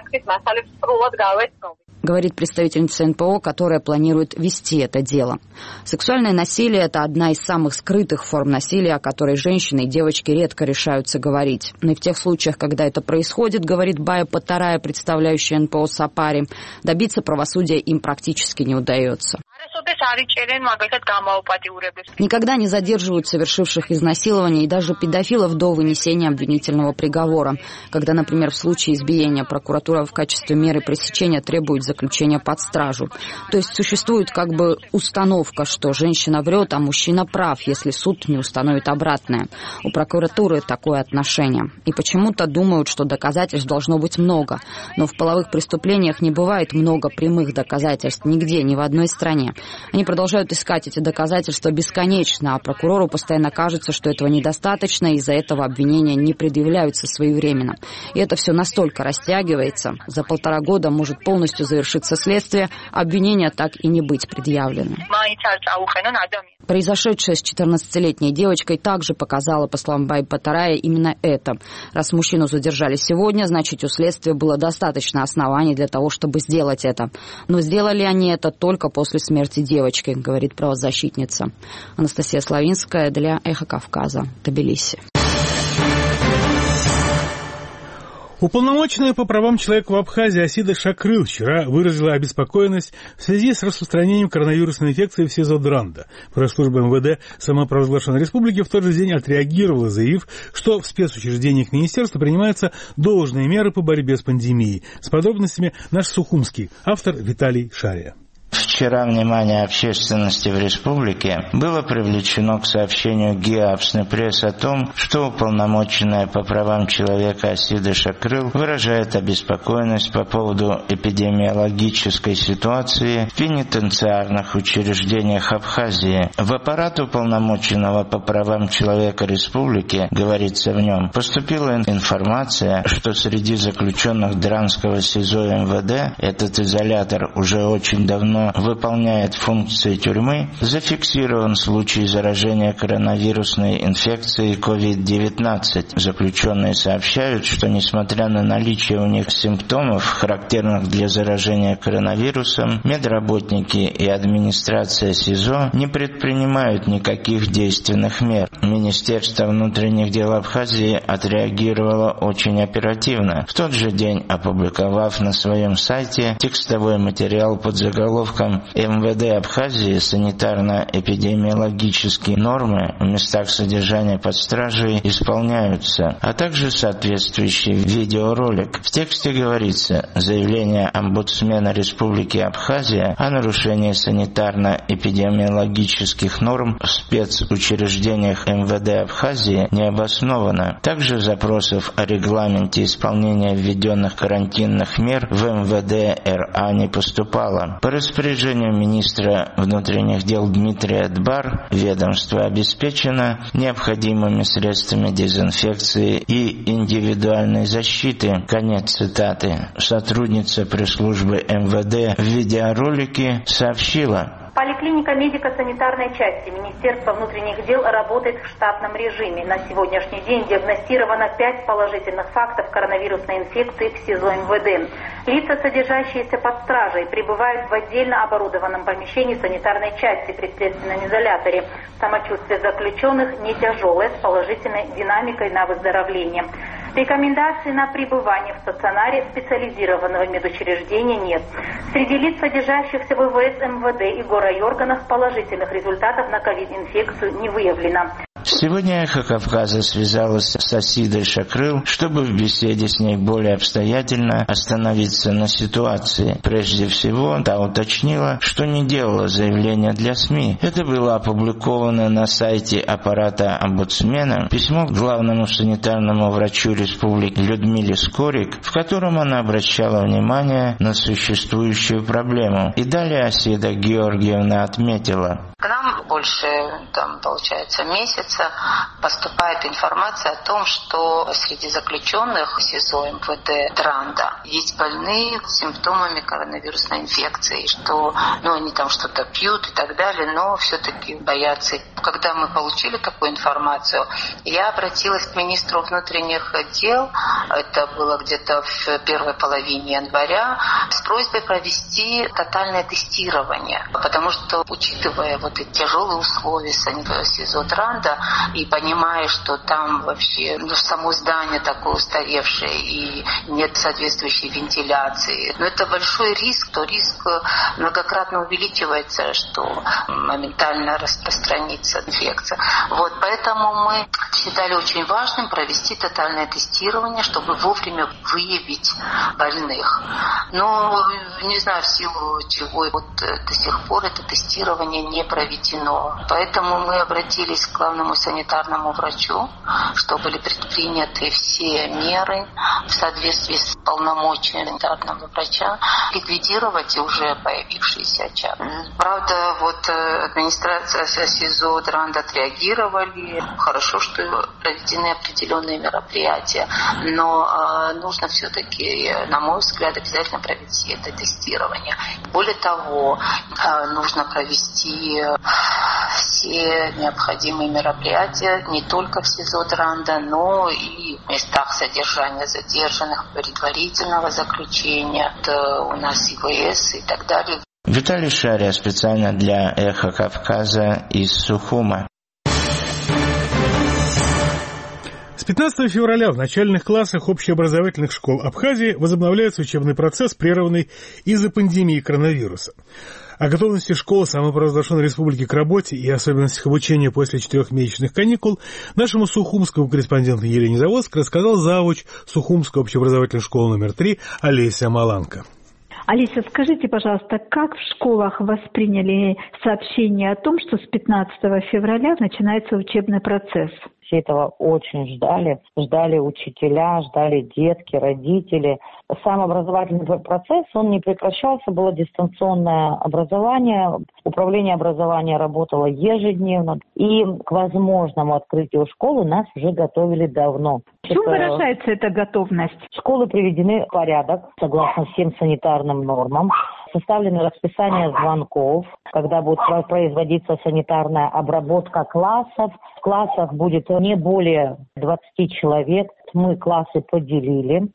Говорит представительница эн пэ о, которая планирует вести это дело. Сексуальное насилие – это одна из самых скрытых форм насилия, о которой женщины и девочки редко решаются говорить. Но и в тех случаях, когда это происходит, говорит Бая Патарая, представляющая эн пэ о Сапари, добиться правосудия им практически не удается. Никогда не задерживают совершивших изнасилование и даже педофилов до вынесения обвинительного приговора. Когда, например, в случае избиения прокуратура в качестве меры пресечения требует заключения под стражу. То есть существует как бы установка, что женщина врет, а мужчина прав, если суд не установит обратное. У прокуратуры такое отношение. И почему-то думают, что доказательств должно быть много. Но в половых преступлениях не бывает много прямых доказательств нигде, ни в одной стране. Они продолжают искать эти доказательства бесконечно, а прокурору постоянно кажется, что этого недостаточно, и из-за этого обвинения не предъявляются своевременно. И это все настолько растягивается. За полтора года может полностью завершиться следствие, а обвинения так и не быть предъявлены. Произошедшее с четырнадцатилетней девочкой также показало, по словам Бай Патарая, именно это. Раз мужчину задержали сегодня, значит, у следствия было достаточно оснований для того, чтобы сделать это. Но сделали они это только после смерти девочки, говорит правозащитница. Анастасия Славинская для Эхо Кавказа, Тбилиси. Уполномоченная по правам человека в Абхазии Асида Шакрыл вчера выразила обеспокоенность в связи с распространением коронавирусной инфекции в СИЗО Дранда. Пресс-служба эм вэ дэ самопровозглашенной республики в тот же день отреагировала, заявив, что в спецучреждениях министерства принимаются должные меры по борьбе с пандемией. С подробностями наш сухумский автор Виталий Шария. В вчера внимание общественности в республике было привлечено к сообщению ГИА «Апсны пресс» о том, что уполномоченная по правам человека Асида Шакрыл выражает обеспокоенность по поводу эпидемиологической ситуации в пенитенциарных учреждениях Абхазии. В аппарат уполномоченного по правам человека республики, говорится в нем, поступила информация, что среди заключенных Дранского СИЗО МВД этот изолятор уже очень давно выполняет функции тюрьмы, зафиксирован случай заражения коронавирусной инфекцией ковид девятнадцать. Заключенные сообщают, что несмотря на наличие у них симптомов, характерных для заражения коронавирусом, медработники и администрация СИЗО не предпринимают никаких действенных мер. Министерство внутренних дел Абхазии отреагировало очень оперативно, в тот же день опубликовав на своем сайте текстовой материал под заголовком «МВД Абхазии санитарно-эпидемиологические нормы в местах содержания под стражей исполняются», а также соответствующий видеоролик. В тексте говорится: заявление омбудсмена Республики Абхазия о нарушении санитарно-эпидемиологических норм в спецучреждениях МВД Абхазии не обосновано. Также запросов о регламенте исполнения введенных карантинных мер в МВД РА не поступало. По распоряжению министра внутренних дел Дмитрия Дбар ведомство обеспечено необходимыми средствами дезинфекции и индивидуальной защиты. Конец цитаты. Сотрудница пресс-службы МВД в видеоролике сообщила: Поликлиника медико-санитарной части Министерства внутренних дел работает в штатном режиме. На сегодняшний день диагностировано пять положительных фактов коронавирусной инфекции в СИЗО МВД. Лица, содержащиеся под стражей, пребывают в отдельно оборудованном помещении санитарной части при следственном изоляторе. Самочувствие заключенных не тяжелое, с положительной динамикой на выздоровление. Рекомендаций на пребывание в стационаре специализированного медучреждения нет. Среди лиц, содержащихся в ИВС МВД и горайорганах, положительных результатов на ковид-инфекцию не выявлено. Сегодня «Эхо Кавказа» связалась с Асидой Шакрыл, чтобы в беседе с ней более обстоятельно остановиться на ситуации. Прежде всего, та уточнила, что не делала заявления для СМИ. Это было опубликовано на сайте аппарата омбудсмена письмо к главному санитарному врачу республики Людмиле Скорик, в котором она обращала внимание на существующую проблему. И далее Асида Георгиевна отметила: к нам больше, там, получается, месяца поступает информация о том, что среди заключенных СИЗО МВД Дранда есть больные с симптомами коронавирусной инфекции, что ну, они там что-то пьют и так далее, но все-таки боятся. Когда мы получили такую информацию, я обратилась к министру внутренних дел, это было где-то в первой половине января, с просьбой провести тотальное тестирование, потому что, учитывая вот эти тяжелые условия СИЗО Дранда, и понимая, что там вообще ну, само здание такое устаревшее и нет соответствующей вентиляции, но это большой риск, то риск многократно увеличивается, что моментально распространится инфекция. Вот, поэтому мы считали очень важным провести тотальное тестирование, чтобы вовремя выявить больных. Но не знаю, в силу чего вот до сих пор это тестирование не проведено. Поэтому мы обратились к главному санитарному врачу, что были предприняты все меры в соответствии с полномочиями санитарного врача ликвидировать уже появившиеся очаги. Правда, вот администрация СИЗО Дранда отреагировали. Хорошо, что проведены определенные мероприятия, но э, нужно все-таки, на мой взгляд, обязательно провести это тестирование. Более того, э, нужно провести все необходимые мероприятия не только в СИЗО Дранда, но и в местах содержания задержанных, предварительного заключения, это у нас ИВС и так далее. Виталий Шария специально для «Эхо Кавказа» из Сухума. С пятнадцатого февраля в начальных классах общеобразовательных школ Абхазии возобновляется учебный процесс, прерванный из-за пандемии коронавируса. О готовности школы самопровозглашенной республики к работе и особенностях обучения после четырехмесячных каникул нашему сухумскому корреспонденту Елене Заводской рассказал завуч Сухумской общеобразовательной школы номер три Олеся Маланко. Алиса, скажите, пожалуйста, как в школах восприняли сообщение о том, что с пятнадцатого февраля начинается учебный процесс? Все этого очень ждали. Ждали учителя, ждали детки, родители. Сам образовательный процесс, он не прекращался, было дистанционное образование. Управление образования работало ежедневно. И к возможному открытию школы нас уже готовили давно. В чем выражается эта готовность? Школы приведены в порядок, согласно всем санитарным нормам. Составлено расписание звонков, когда будет производиться санитарная обработка классов. В классах будет не более двадцати человек. Мы классы поделили.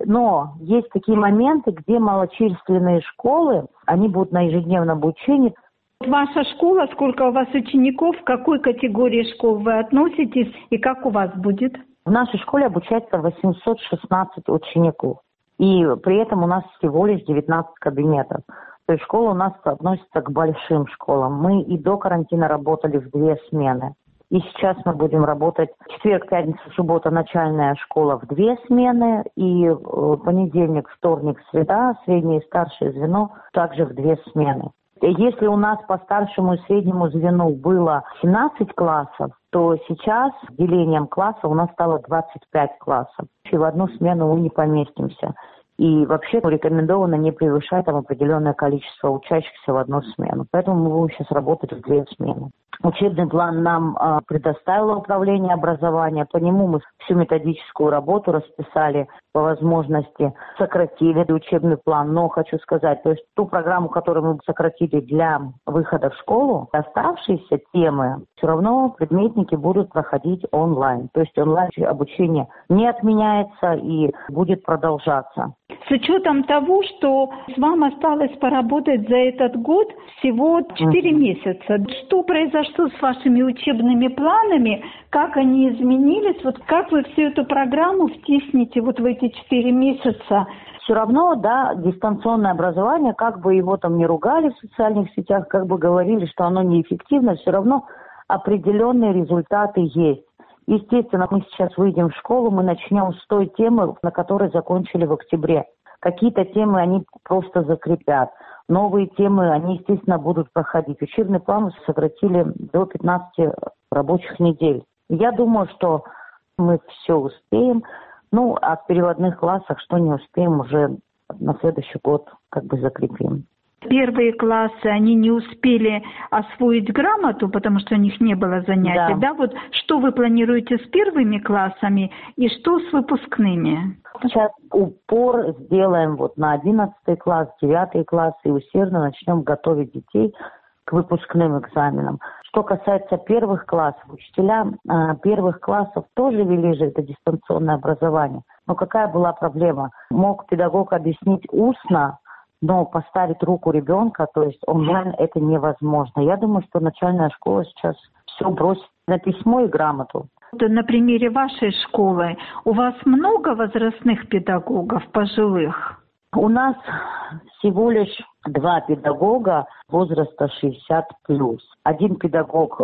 Но есть такие моменты, где малочисленные школы, они будут на ежедневном обучении. Ваша школа, сколько у вас учеников, к какой категории школ вы относитесь и как у вас будет? В нашей школе обучается восемьсот шестнадцать учеников. И при этом у нас всего лишь девятнадцать кабинетов. То есть школа у нас относится к большим школам. Мы и до карантина работали в две смены. И сейчас мы будем работать четверг, пятница, суббота начальная школа в две смены. И понедельник, вторник, среда, среднее и старшее звено также в две смены. Если у нас по старшему и среднему звену было семнадцать классов, то сейчас делением класса у нас стало двадцать пять классов. И в одну смену мы не поместимся. И вообще рекомендовано не превышать там определенное количество учащихся в одну смену. Поэтому мы будем сейчас работать в две смены. Учебный план нам э, предоставило управление образования. По нему мы всю методическую работу расписали, по возможности сократили учебный план. Но хочу сказать, то есть ту программу, которую мы сократили для выхода в школу, оставшиеся темы все равно предметники будут проходить онлайн. То есть онлайн обучение не отменяется и будет продолжаться. С учетом того, что вам осталось поработать за этот год всего четыре месяца, что произошло с вашими учебными планами, как они изменились, вот как вы всю эту программу втиснете вот в эти четыре месяца? Все равно, да, дистанционное образование, как бы его там не ругали в социальных сетях, как бы говорили, что оно неэффективно, все равно определенные результаты есть. Естественно, мы сейчас выйдем в школу, мы начнем с той темы, на которой закончили в октябре. Какие-то темы они просто закрепят. Новые темы, они, естественно, будут проходить. Учебный план сократили до пятнадцати рабочих недель. Я думаю, что мы все успеем. Ну, а в переводных классах, что не успеем, уже на следующий год как бы закрепим. Первые классы, они не успели освоить грамоту, потому что у них не было занятий, да? да? Вот что вы планируете с первыми классами и что с выпускными? Сейчас упор сделаем вот на одиннадцатый класс, девятый класс и усердно начнем готовить детей к выпускным экзаменам. Что касается первых классов, учителя э, первых классов тоже вели же это дистанционное образование. Но какая была проблема? Мог педагог объяснить устно, но поставить руку ребенка, то есть онлайн, это невозможно. Я думаю, что начальная школа сейчас все бросит на письмо и грамоту. На примере вашей школы у вас много возрастных педагогов, пожилых? У нас всего лишь два педагога возраста шестьдесят плюс. Один педагог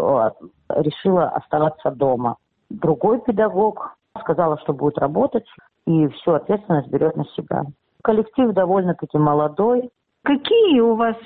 решил оставаться дома. Другой педагог сказала, что будет работать и всю ответственность берет на себя. Коллектив довольно-таки молодой. Какие у вас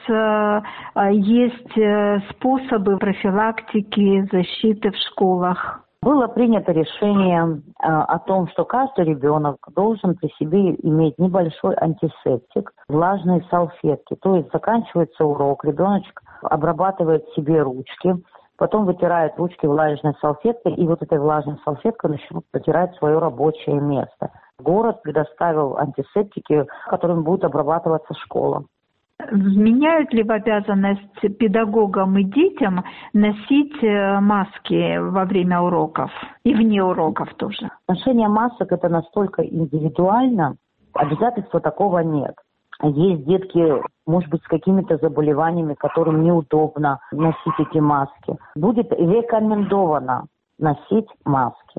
э, есть э, способы профилактики, защиты в школах? Было принято решение э, о том, что каждый ребенок должен при себе иметь небольшой антисептик, влажные салфетки. То есть заканчивается урок, ребеночек обрабатывает себе ручки, потом вытирает ручки влажной салфеткой, и вот этой влажной салфеткой начнет протирать свое рабочее место. Город предоставил антисептики, которыми будет обрабатываться школа. Вменяют ли в обязанность педагогам и детям носить маски во время уроков и вне уроков тоже? Ношение масок – это настолько индивидуально, обязательства такого нет. Есть детки, может быть, с какими-то заболеваниями, которым неудобно носить эти маски. Будет рекомендовано носить маски.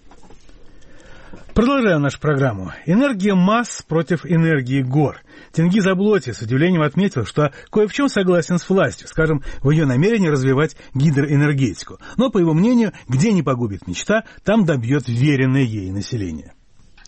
Продолжаем нашу программу. Энергия масс против энергии гор. Тенгиз Аблоти с удивлением отметил, что кое в чем согласен с властью, скажем, в ее намерении развивать гидроэнергетику. Но, по его мнению, где не погубит мечта, там добьет веренное ей население.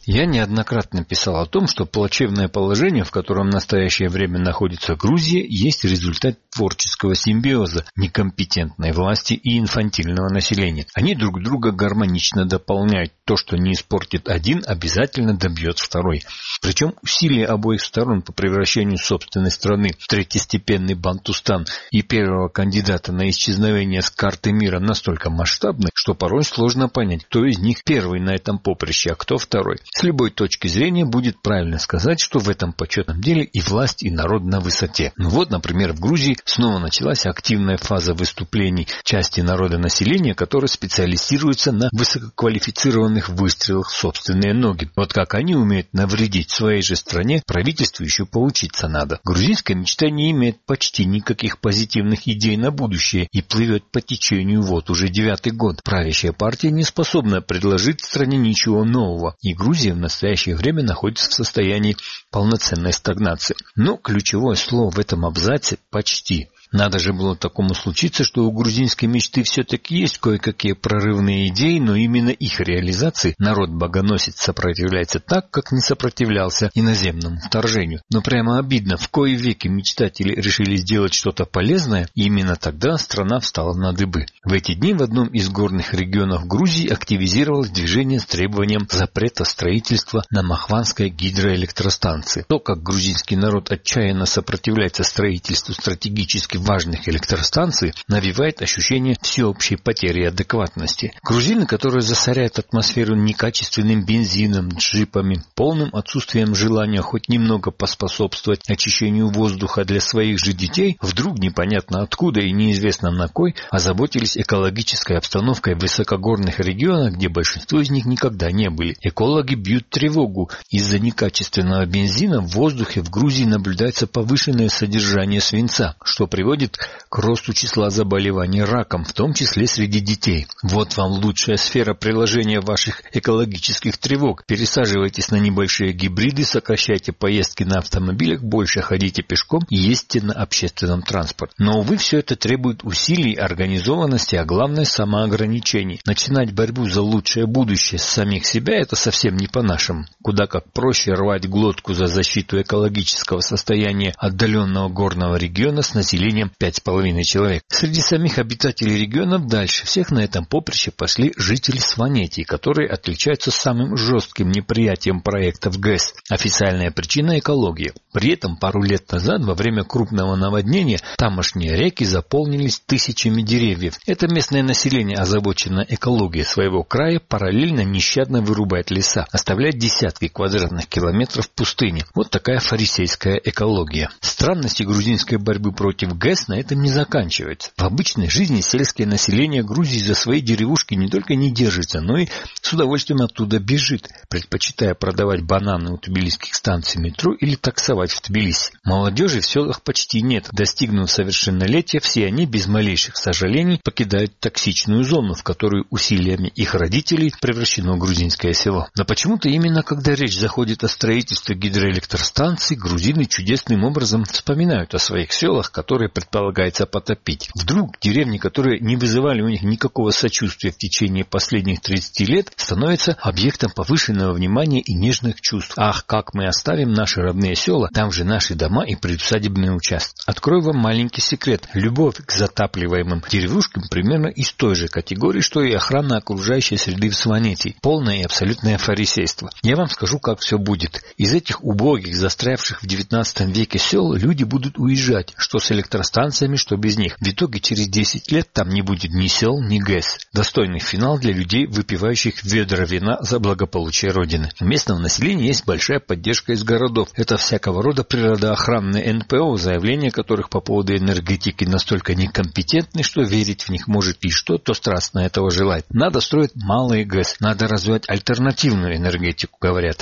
Я неоднократно писал о том, что плачевное положение, в котором в настоящее время находится Грузия, есть результат творческого симбиоза некомпетентной власти и инфантильного населения. Они друг друга гармонично дополняют. То, что не испортит один, обязательно добьет второй. Причем усилия обоих сторон по превращению собственной страны в третьестепенный Бантустан и первого кандидата на исчезновение с карты мира настолько масштабны, что порой сложно понять, кто из них первый на этом поприще, а кто второй. С любой точки зрения будет правильно сказать, что в этом почетном деле и власть, и народ на высоте. Ну вот, например, в Грузии снова началась активная фаза выступлений части народа населения, которая специализируется на высококвалифицированных выстрелах в собственные ноги. Вот как они умеют навредить своей же стране, правительству еще поучиться надо. Грузинская мечта не имеет почти никаких позитивных идей на будущее и плывет по течению вот уже девятый год. Правящая партия не способна предложить стране ничего нового, и Грузия в настоящее время находится в состоянии полноценной стагнации. Но ключевое слово в этом абзаце – «почти». Надо же было такому случиться, что у грузинской мечты все-таки есть кое-какие прорывные идеи, но именно их реализации народ-богоносец сопротивляется так, как не сопротивлялся иноземному вторжению. Но прямо обидно, в кои веки мечтатели решили сделать что-то полезное, и именно тогда страна встала на дыбы. В эти дни в одном из горных регионов Грузии активизировалось движение с требованием запрета строительства на Махванской гидроэлектростанции. То, как грузинский народ отчаянно сопротивляется строительству стратегически важных электростанций, навевает ощущение всеобщей потери адекватности. Грузины, которые засоряют атмосферу некачественным бензином, джипами, полным отсутствием желания хоть немного поспособствовать очищению воздуха для своих же детей, вдруг непонятно откуда и неизвестно на кой озаботились экологической обстановкой в высокогорных регионах, где большинство из них никогда не были. Экологи бьют тревогу. Из-за некачественного бензина в воздухе в Грузии наблюдается повышенное содержание свинца, что приводит приводит к росту числа заболеваний раком, в том числе среди детей. Вот вам лучшая сфера приложения ваших экологических тревог. Пересаживайтесь на небольшие гибриды, сокращайте поездки на автомобилях, больше ходите пешком и ездите на общественном транспорте. Но, увы, все это требует усилий, организованности, а главное самоограничений. Начинать борьбу за лучшее будущее с самих себя – это совсем не по-нашему. Куда как проще рвать глотку за защиту экологического состояния отдаленного горного региона с населением пять с половиной человек. Среди самих обитателей регионов дальше всех на этом поприще пошли жители Сванетии, которые отличаются самым жестким неприятием проектов ГЭС. Официальная причина – экология. При этом пару лет назад, во время крупного наводнения, тамошние реки заполнились тысячами деревьев. Это местное население, озабоченное экологией своего края, параллельно нещадно вырубает леса, оставляет десятки квадратных километров пустыни. Вот такая фарисейская экология. Странности грузинской борьбы против ГЭС на этом не заканчивается. В обычной жизни сельское население Грузии за свои деревушки не только не держится, но и с удовольствием оттуда бежит, предпочитая продавать бананы у тбилисских станций метро или таксовать в Тбилиси. Молодежи в селах почти нет. Достигнув совершеннолетия, все они без малейших сожалений покидают токсичную зону, в которую усилиями их родителей превращено грузинское село. Но почему-то именно когда речь заходит о строительстве гидроэлектростанций, грузины чудесным образом вспоминают о своих селах, которые предполагается потопить. Вдруг деревни, которые не вызывали у них никакого сочувствия в течение последних тридцати лет, становятся объектом повышенного внимания и нежных чувств. Ах, как мы оставим наши родные села, там же наши дома и предусадебные участки. Открою вам маленький секрет. Любовь к затапливаемым деревушкам примерно из той же категории, что и охрана окружающей среды в Сванетии. Полное и абсолютное фарисейство. Я вам скажу, как все будет. Из этих убогих, застрявших в девятнадцатом веке сел, люди будут уезжать, что с электростанциями, что без них. В итоге через десять лет там не будет ни сел, ни ГЭС. Достойный финал для людей, выпивающих ведра вина за благополучие Родины. У местного населения есть большая поддержка из городов. Это всякого рода природоохранные эн пэ о, заявления которых по поводу энергетики настолько некомпетентны, что верить в них может лишь тот, кто страстно этого желает. Надо строить малые ГЭС, надо развивать альтернативную энергетику, говорят они.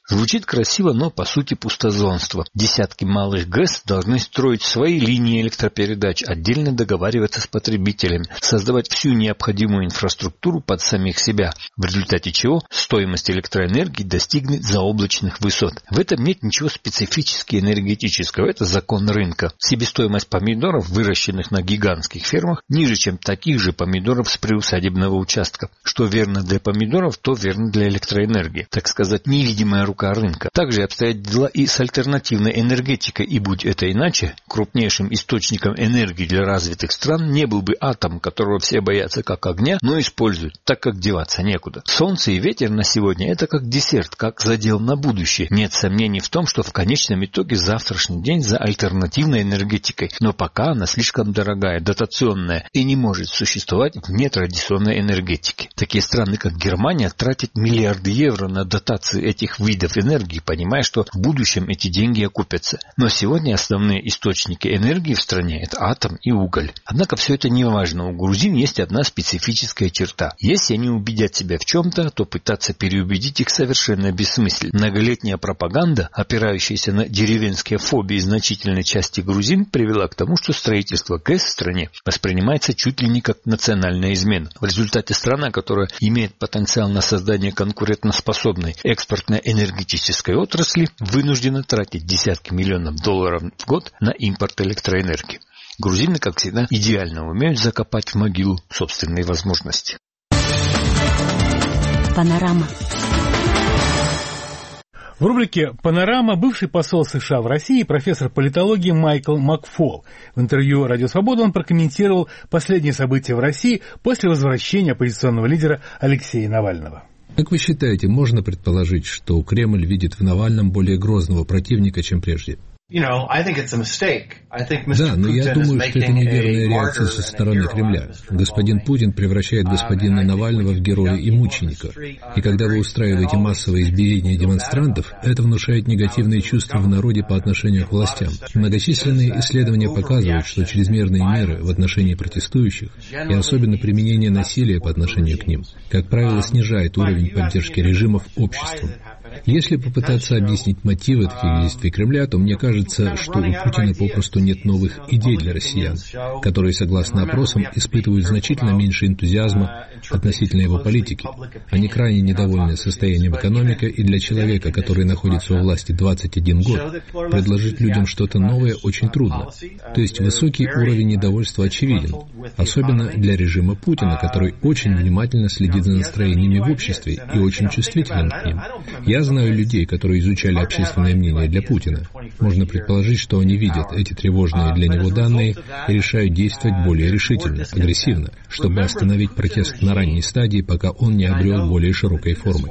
Звучит красиво, но по сути пустозонство. Десятки малых ГЭС должны строить свои линии электропередач, отдельно договариваться с потребителями, создавать всю необходимую инфраструктуру под самих себя, в результате чего стоимость электроэнергии достигнет заоблачных высот. В этом нет ничего специфически энергетического, это закон рынка. Себестоимость помидоров, выращенных на гигантских фермах, ниже, чем таких же помидоров с приусадебного участка. Что верно для помидоров, то верно для электроэнергии. Так сказать, невидимая рука рынка. Также обстоят дела и с альтернативной энергетикой, и будь это иначе, крупнейшим источником энергии для развитых стран не был бы атом, которого все боятся как огня, но используют, так как деваться некуда. Солнце и ветер на сегодня – это как десерт, как задел на будущее. Нет сомнений в том, что в конечном итоге завтрашний день за альтернативной энергетикой, но пока она слишком дорогая, дотационная и не может существовать в нетрадиционной энергетике. Такие страны, как Германия, тратят миллиарды евро на дотации этих видов энергии, понимая, что в будущем эти деньги окупятся. Но сегодня основные источники энергии в стране – это атом и уголь. Однако все это не важно. У грузин есть одна специфическая черта. Если они убедят себя в чем-то, то пытаться переубедить их совершенно бессмысленно. Многолетняя пропаганда, опирающаяся на деревенские фобии значительной части грузин, привела к тому, что строительство ГЭС в стране воспринимается чуть ли не как национальная измена. В результате страна, которая имеет потенциал на создание конкурентоспособной экспортной энергетической отрасли, вынуждена тратить десятки миллионов долларов в год на импорт электроэнергии. Грузины, как всегда, идеально умеют закопать в могилу собственные возможности. Панорама. В рубрике «Панорама» бывший посол США в России, профессор политологии Майкл Макфол. В интервью «Радио Свобода» он прокомментировал последние события в России после возвращения оппозиционного лидера Алексея Навального. Как вы считаете, можно предположить, что Кремль видит в Навальном более грозного противника, чем прежде? Да, но я думаю, что это неверная реакция со стороны Кремля. Господин Путин превращает господина Навального в героя и мученика. И когда вы устраиваете массовое избиение демонстрантов, это внушает негативные чувства в народе по отношению к властям. Многочисленные исследования показывают, что чрезмерные меры в отношении протестующих и особенно применение насилия по отношению к ним, как правило, снижает уровень поддержки режимов обществом. Если попытаться объяснить мотивы таких действий Кремля, то мне кажется, что у Путина попросту нет новых идей для россиян, которые, согласно опросам, испытывают значительно меньше энтузиазма относительно его политики. Они крайне недовольны состоянием экономики, и для человека, который находится у власти двадцать один год, предложить людям что-то новое очень трудно. То есть высокий уровень недовольства очевиден, особенно для режима Путина, который очень внимательно следит за настроениями в обществе и очень чувствителен к ним. Я знаю людей, которые изучали общественное мнение для Путина. Можно предположить, что они видят эти тревожные для него данные и решают действовать более решительно, агрессивно, чтобы остановить протест на ранней стадии, пока он не обрел более широкой формы.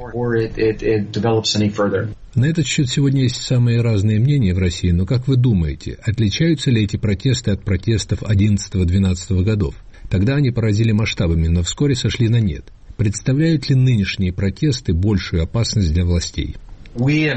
На этот счет сегодня есть самые разные мнения в России, но как вы думаете, отличаются ли эти протесты от протестов одиннадцатого-двенадцатого годов? Тогда они поразили масштабами, но вскоре сошли на нет. Представляют ли нынешние протесты большую опасность для властей? Вы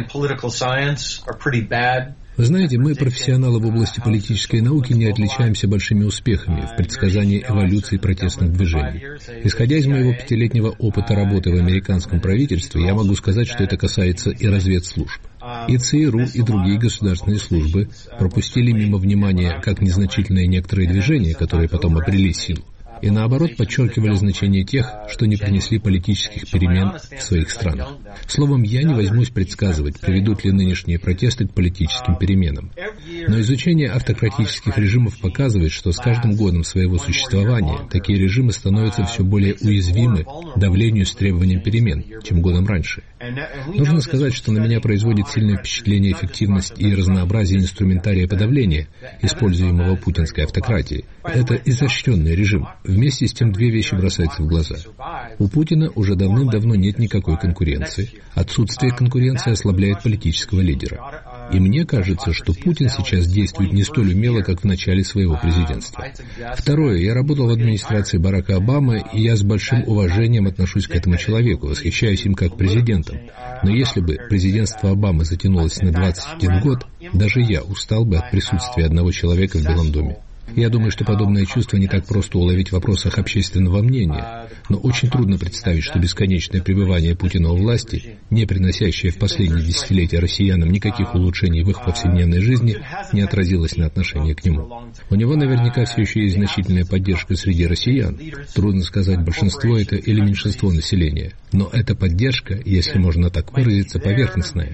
знаете, мы, профессионалы в области политической науки, не отличаемся большими успехами в предсказании эволюции протестных движений. Исходя из моего пятилетнего опыта работы в американском правительстве, я могу сказать, что это касается и разведслужб. И ЦРУ, и другие государственные службы пропустили мимо внимания как незначительные некоторые движения, которые потом обрели силу, и наоборот подчеркивали значение тех, что не принесли политических перемен в своих странах. Словом, я не возьмусь предсказывать, приведут ли нынешние протесты к политическим переменам. Но изучение автократических режимов показывает, что с каждым годом своего существования такие режимы становятся все более уязвимы давлению с требованием перемен, чем годом раньше. Нужно сказать, что на меня производит сильное впечатление эффективность и разнообразие инструментария подавления, используемого путинской автократией. Это изощренный режим. Вместе с тем две вещи бросаются в глаза. У Путина уже давным-давно нет никакой конкуренции. Отсутствие конкуренции ослабляет политического лидера. И мне кажется, что Путин сейчас действует не столь умело, как в начале своего президентства. Второе. Я работал в администрации Барака Обамы, и я с большим уважением отношусь к этому человеку, восхищаюсь им как президентом. Но если бы президентство Обамы затянулось на двадцать один год, даже я устал бы от присутствия одного человека в Белом доме. Я думаю, что подобное чувство не так просто уловить в вопросах общественного мнения, но очень трудно представить, что бесконечное пребывание Путина у власти, не приносящее в последние десятилетия россиянам никаких улучшений в их повседневной жизни, не отразилось на отношении к нему. У него наверняка все еще есть значительная поддержка среди россиян. Трудно сказать, большинство это или меньшинство населения. Но эта поддержка, если можно так выразиться, поверхностная.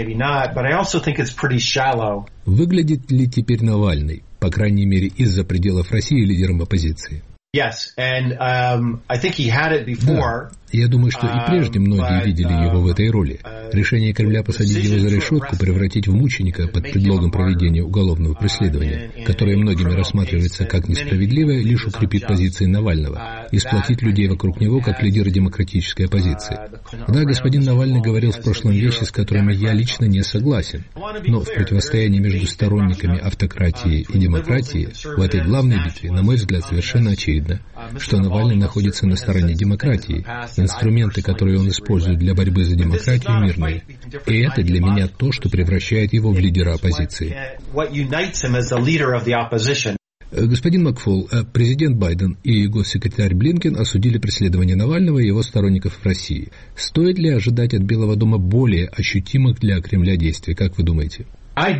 Выглядит ли теперь Навальный, по крайней мере, из-за пределов России, лидером оппозиции? Yes, and um, I think he had it before. Да. Я думаю, что и прежде многие видели его в этой роли. Решение Кремля посадить его за решетку, превратить в мученика под предлогом проведения уголовного преследования, которое многими рассматривается как несправедливое, лишь укрепит позиции Навального и сплотит людей вокруг него как лидера демократической оппозиции. Да, господин Навальный говорил в прошлом вещи, с которыми я лично не согласен, но в противостоянии между сторонниками автократии и демократии в этой главной битве, на мой взгляд, совершенно очевидно, что Навальный находится на стороне демократии. Инструменты, которые он использует для борьбы за демократию, мирные. И это для меня то, что превращает его в лидера оппозиции. Господин Макфол, президент Байден и госсекретарь Блинкен осудили преследование Навального и его сторонников в России. Стоит ли ожидать от Белого дома более ощутимых для Кремля действий, как вы думаете? Я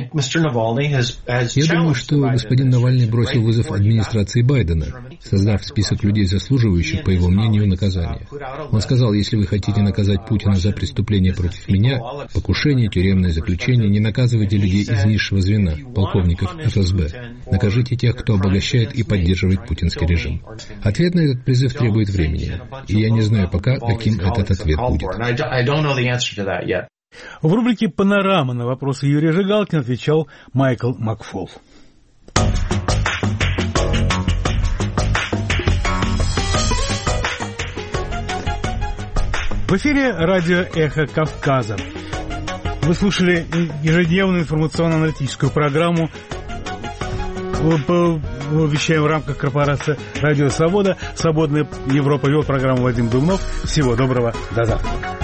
думаю, что господин Навальный бросил вызов администрации Байдена, создав список людей, заслуживающих, по его мнению, наказания. Он сказал, если вы хотите наказать Путина за преступления против меня, покушение, тюремное заключение, не наказывайте людей из низшего звена, полковников эф эс бэ. Накажите тех, кто обогащает и поддерживает путинский режим. Ответ на этот призыв требует времени, и я не знаю пока, каким этот ответ будет. В рубрике «Панорама» на вопросы Юрия Жигалкина отвечал Майкл Макфол. В эфире радио «Эхо Кавказа». Вы слушали ежедневную информационно-аналитическую программу. Вещаем в рамках корпорации «Радио Свобода». «Свободная Европа» вел программу Вадим Думнов. Всего доброго. До завтра.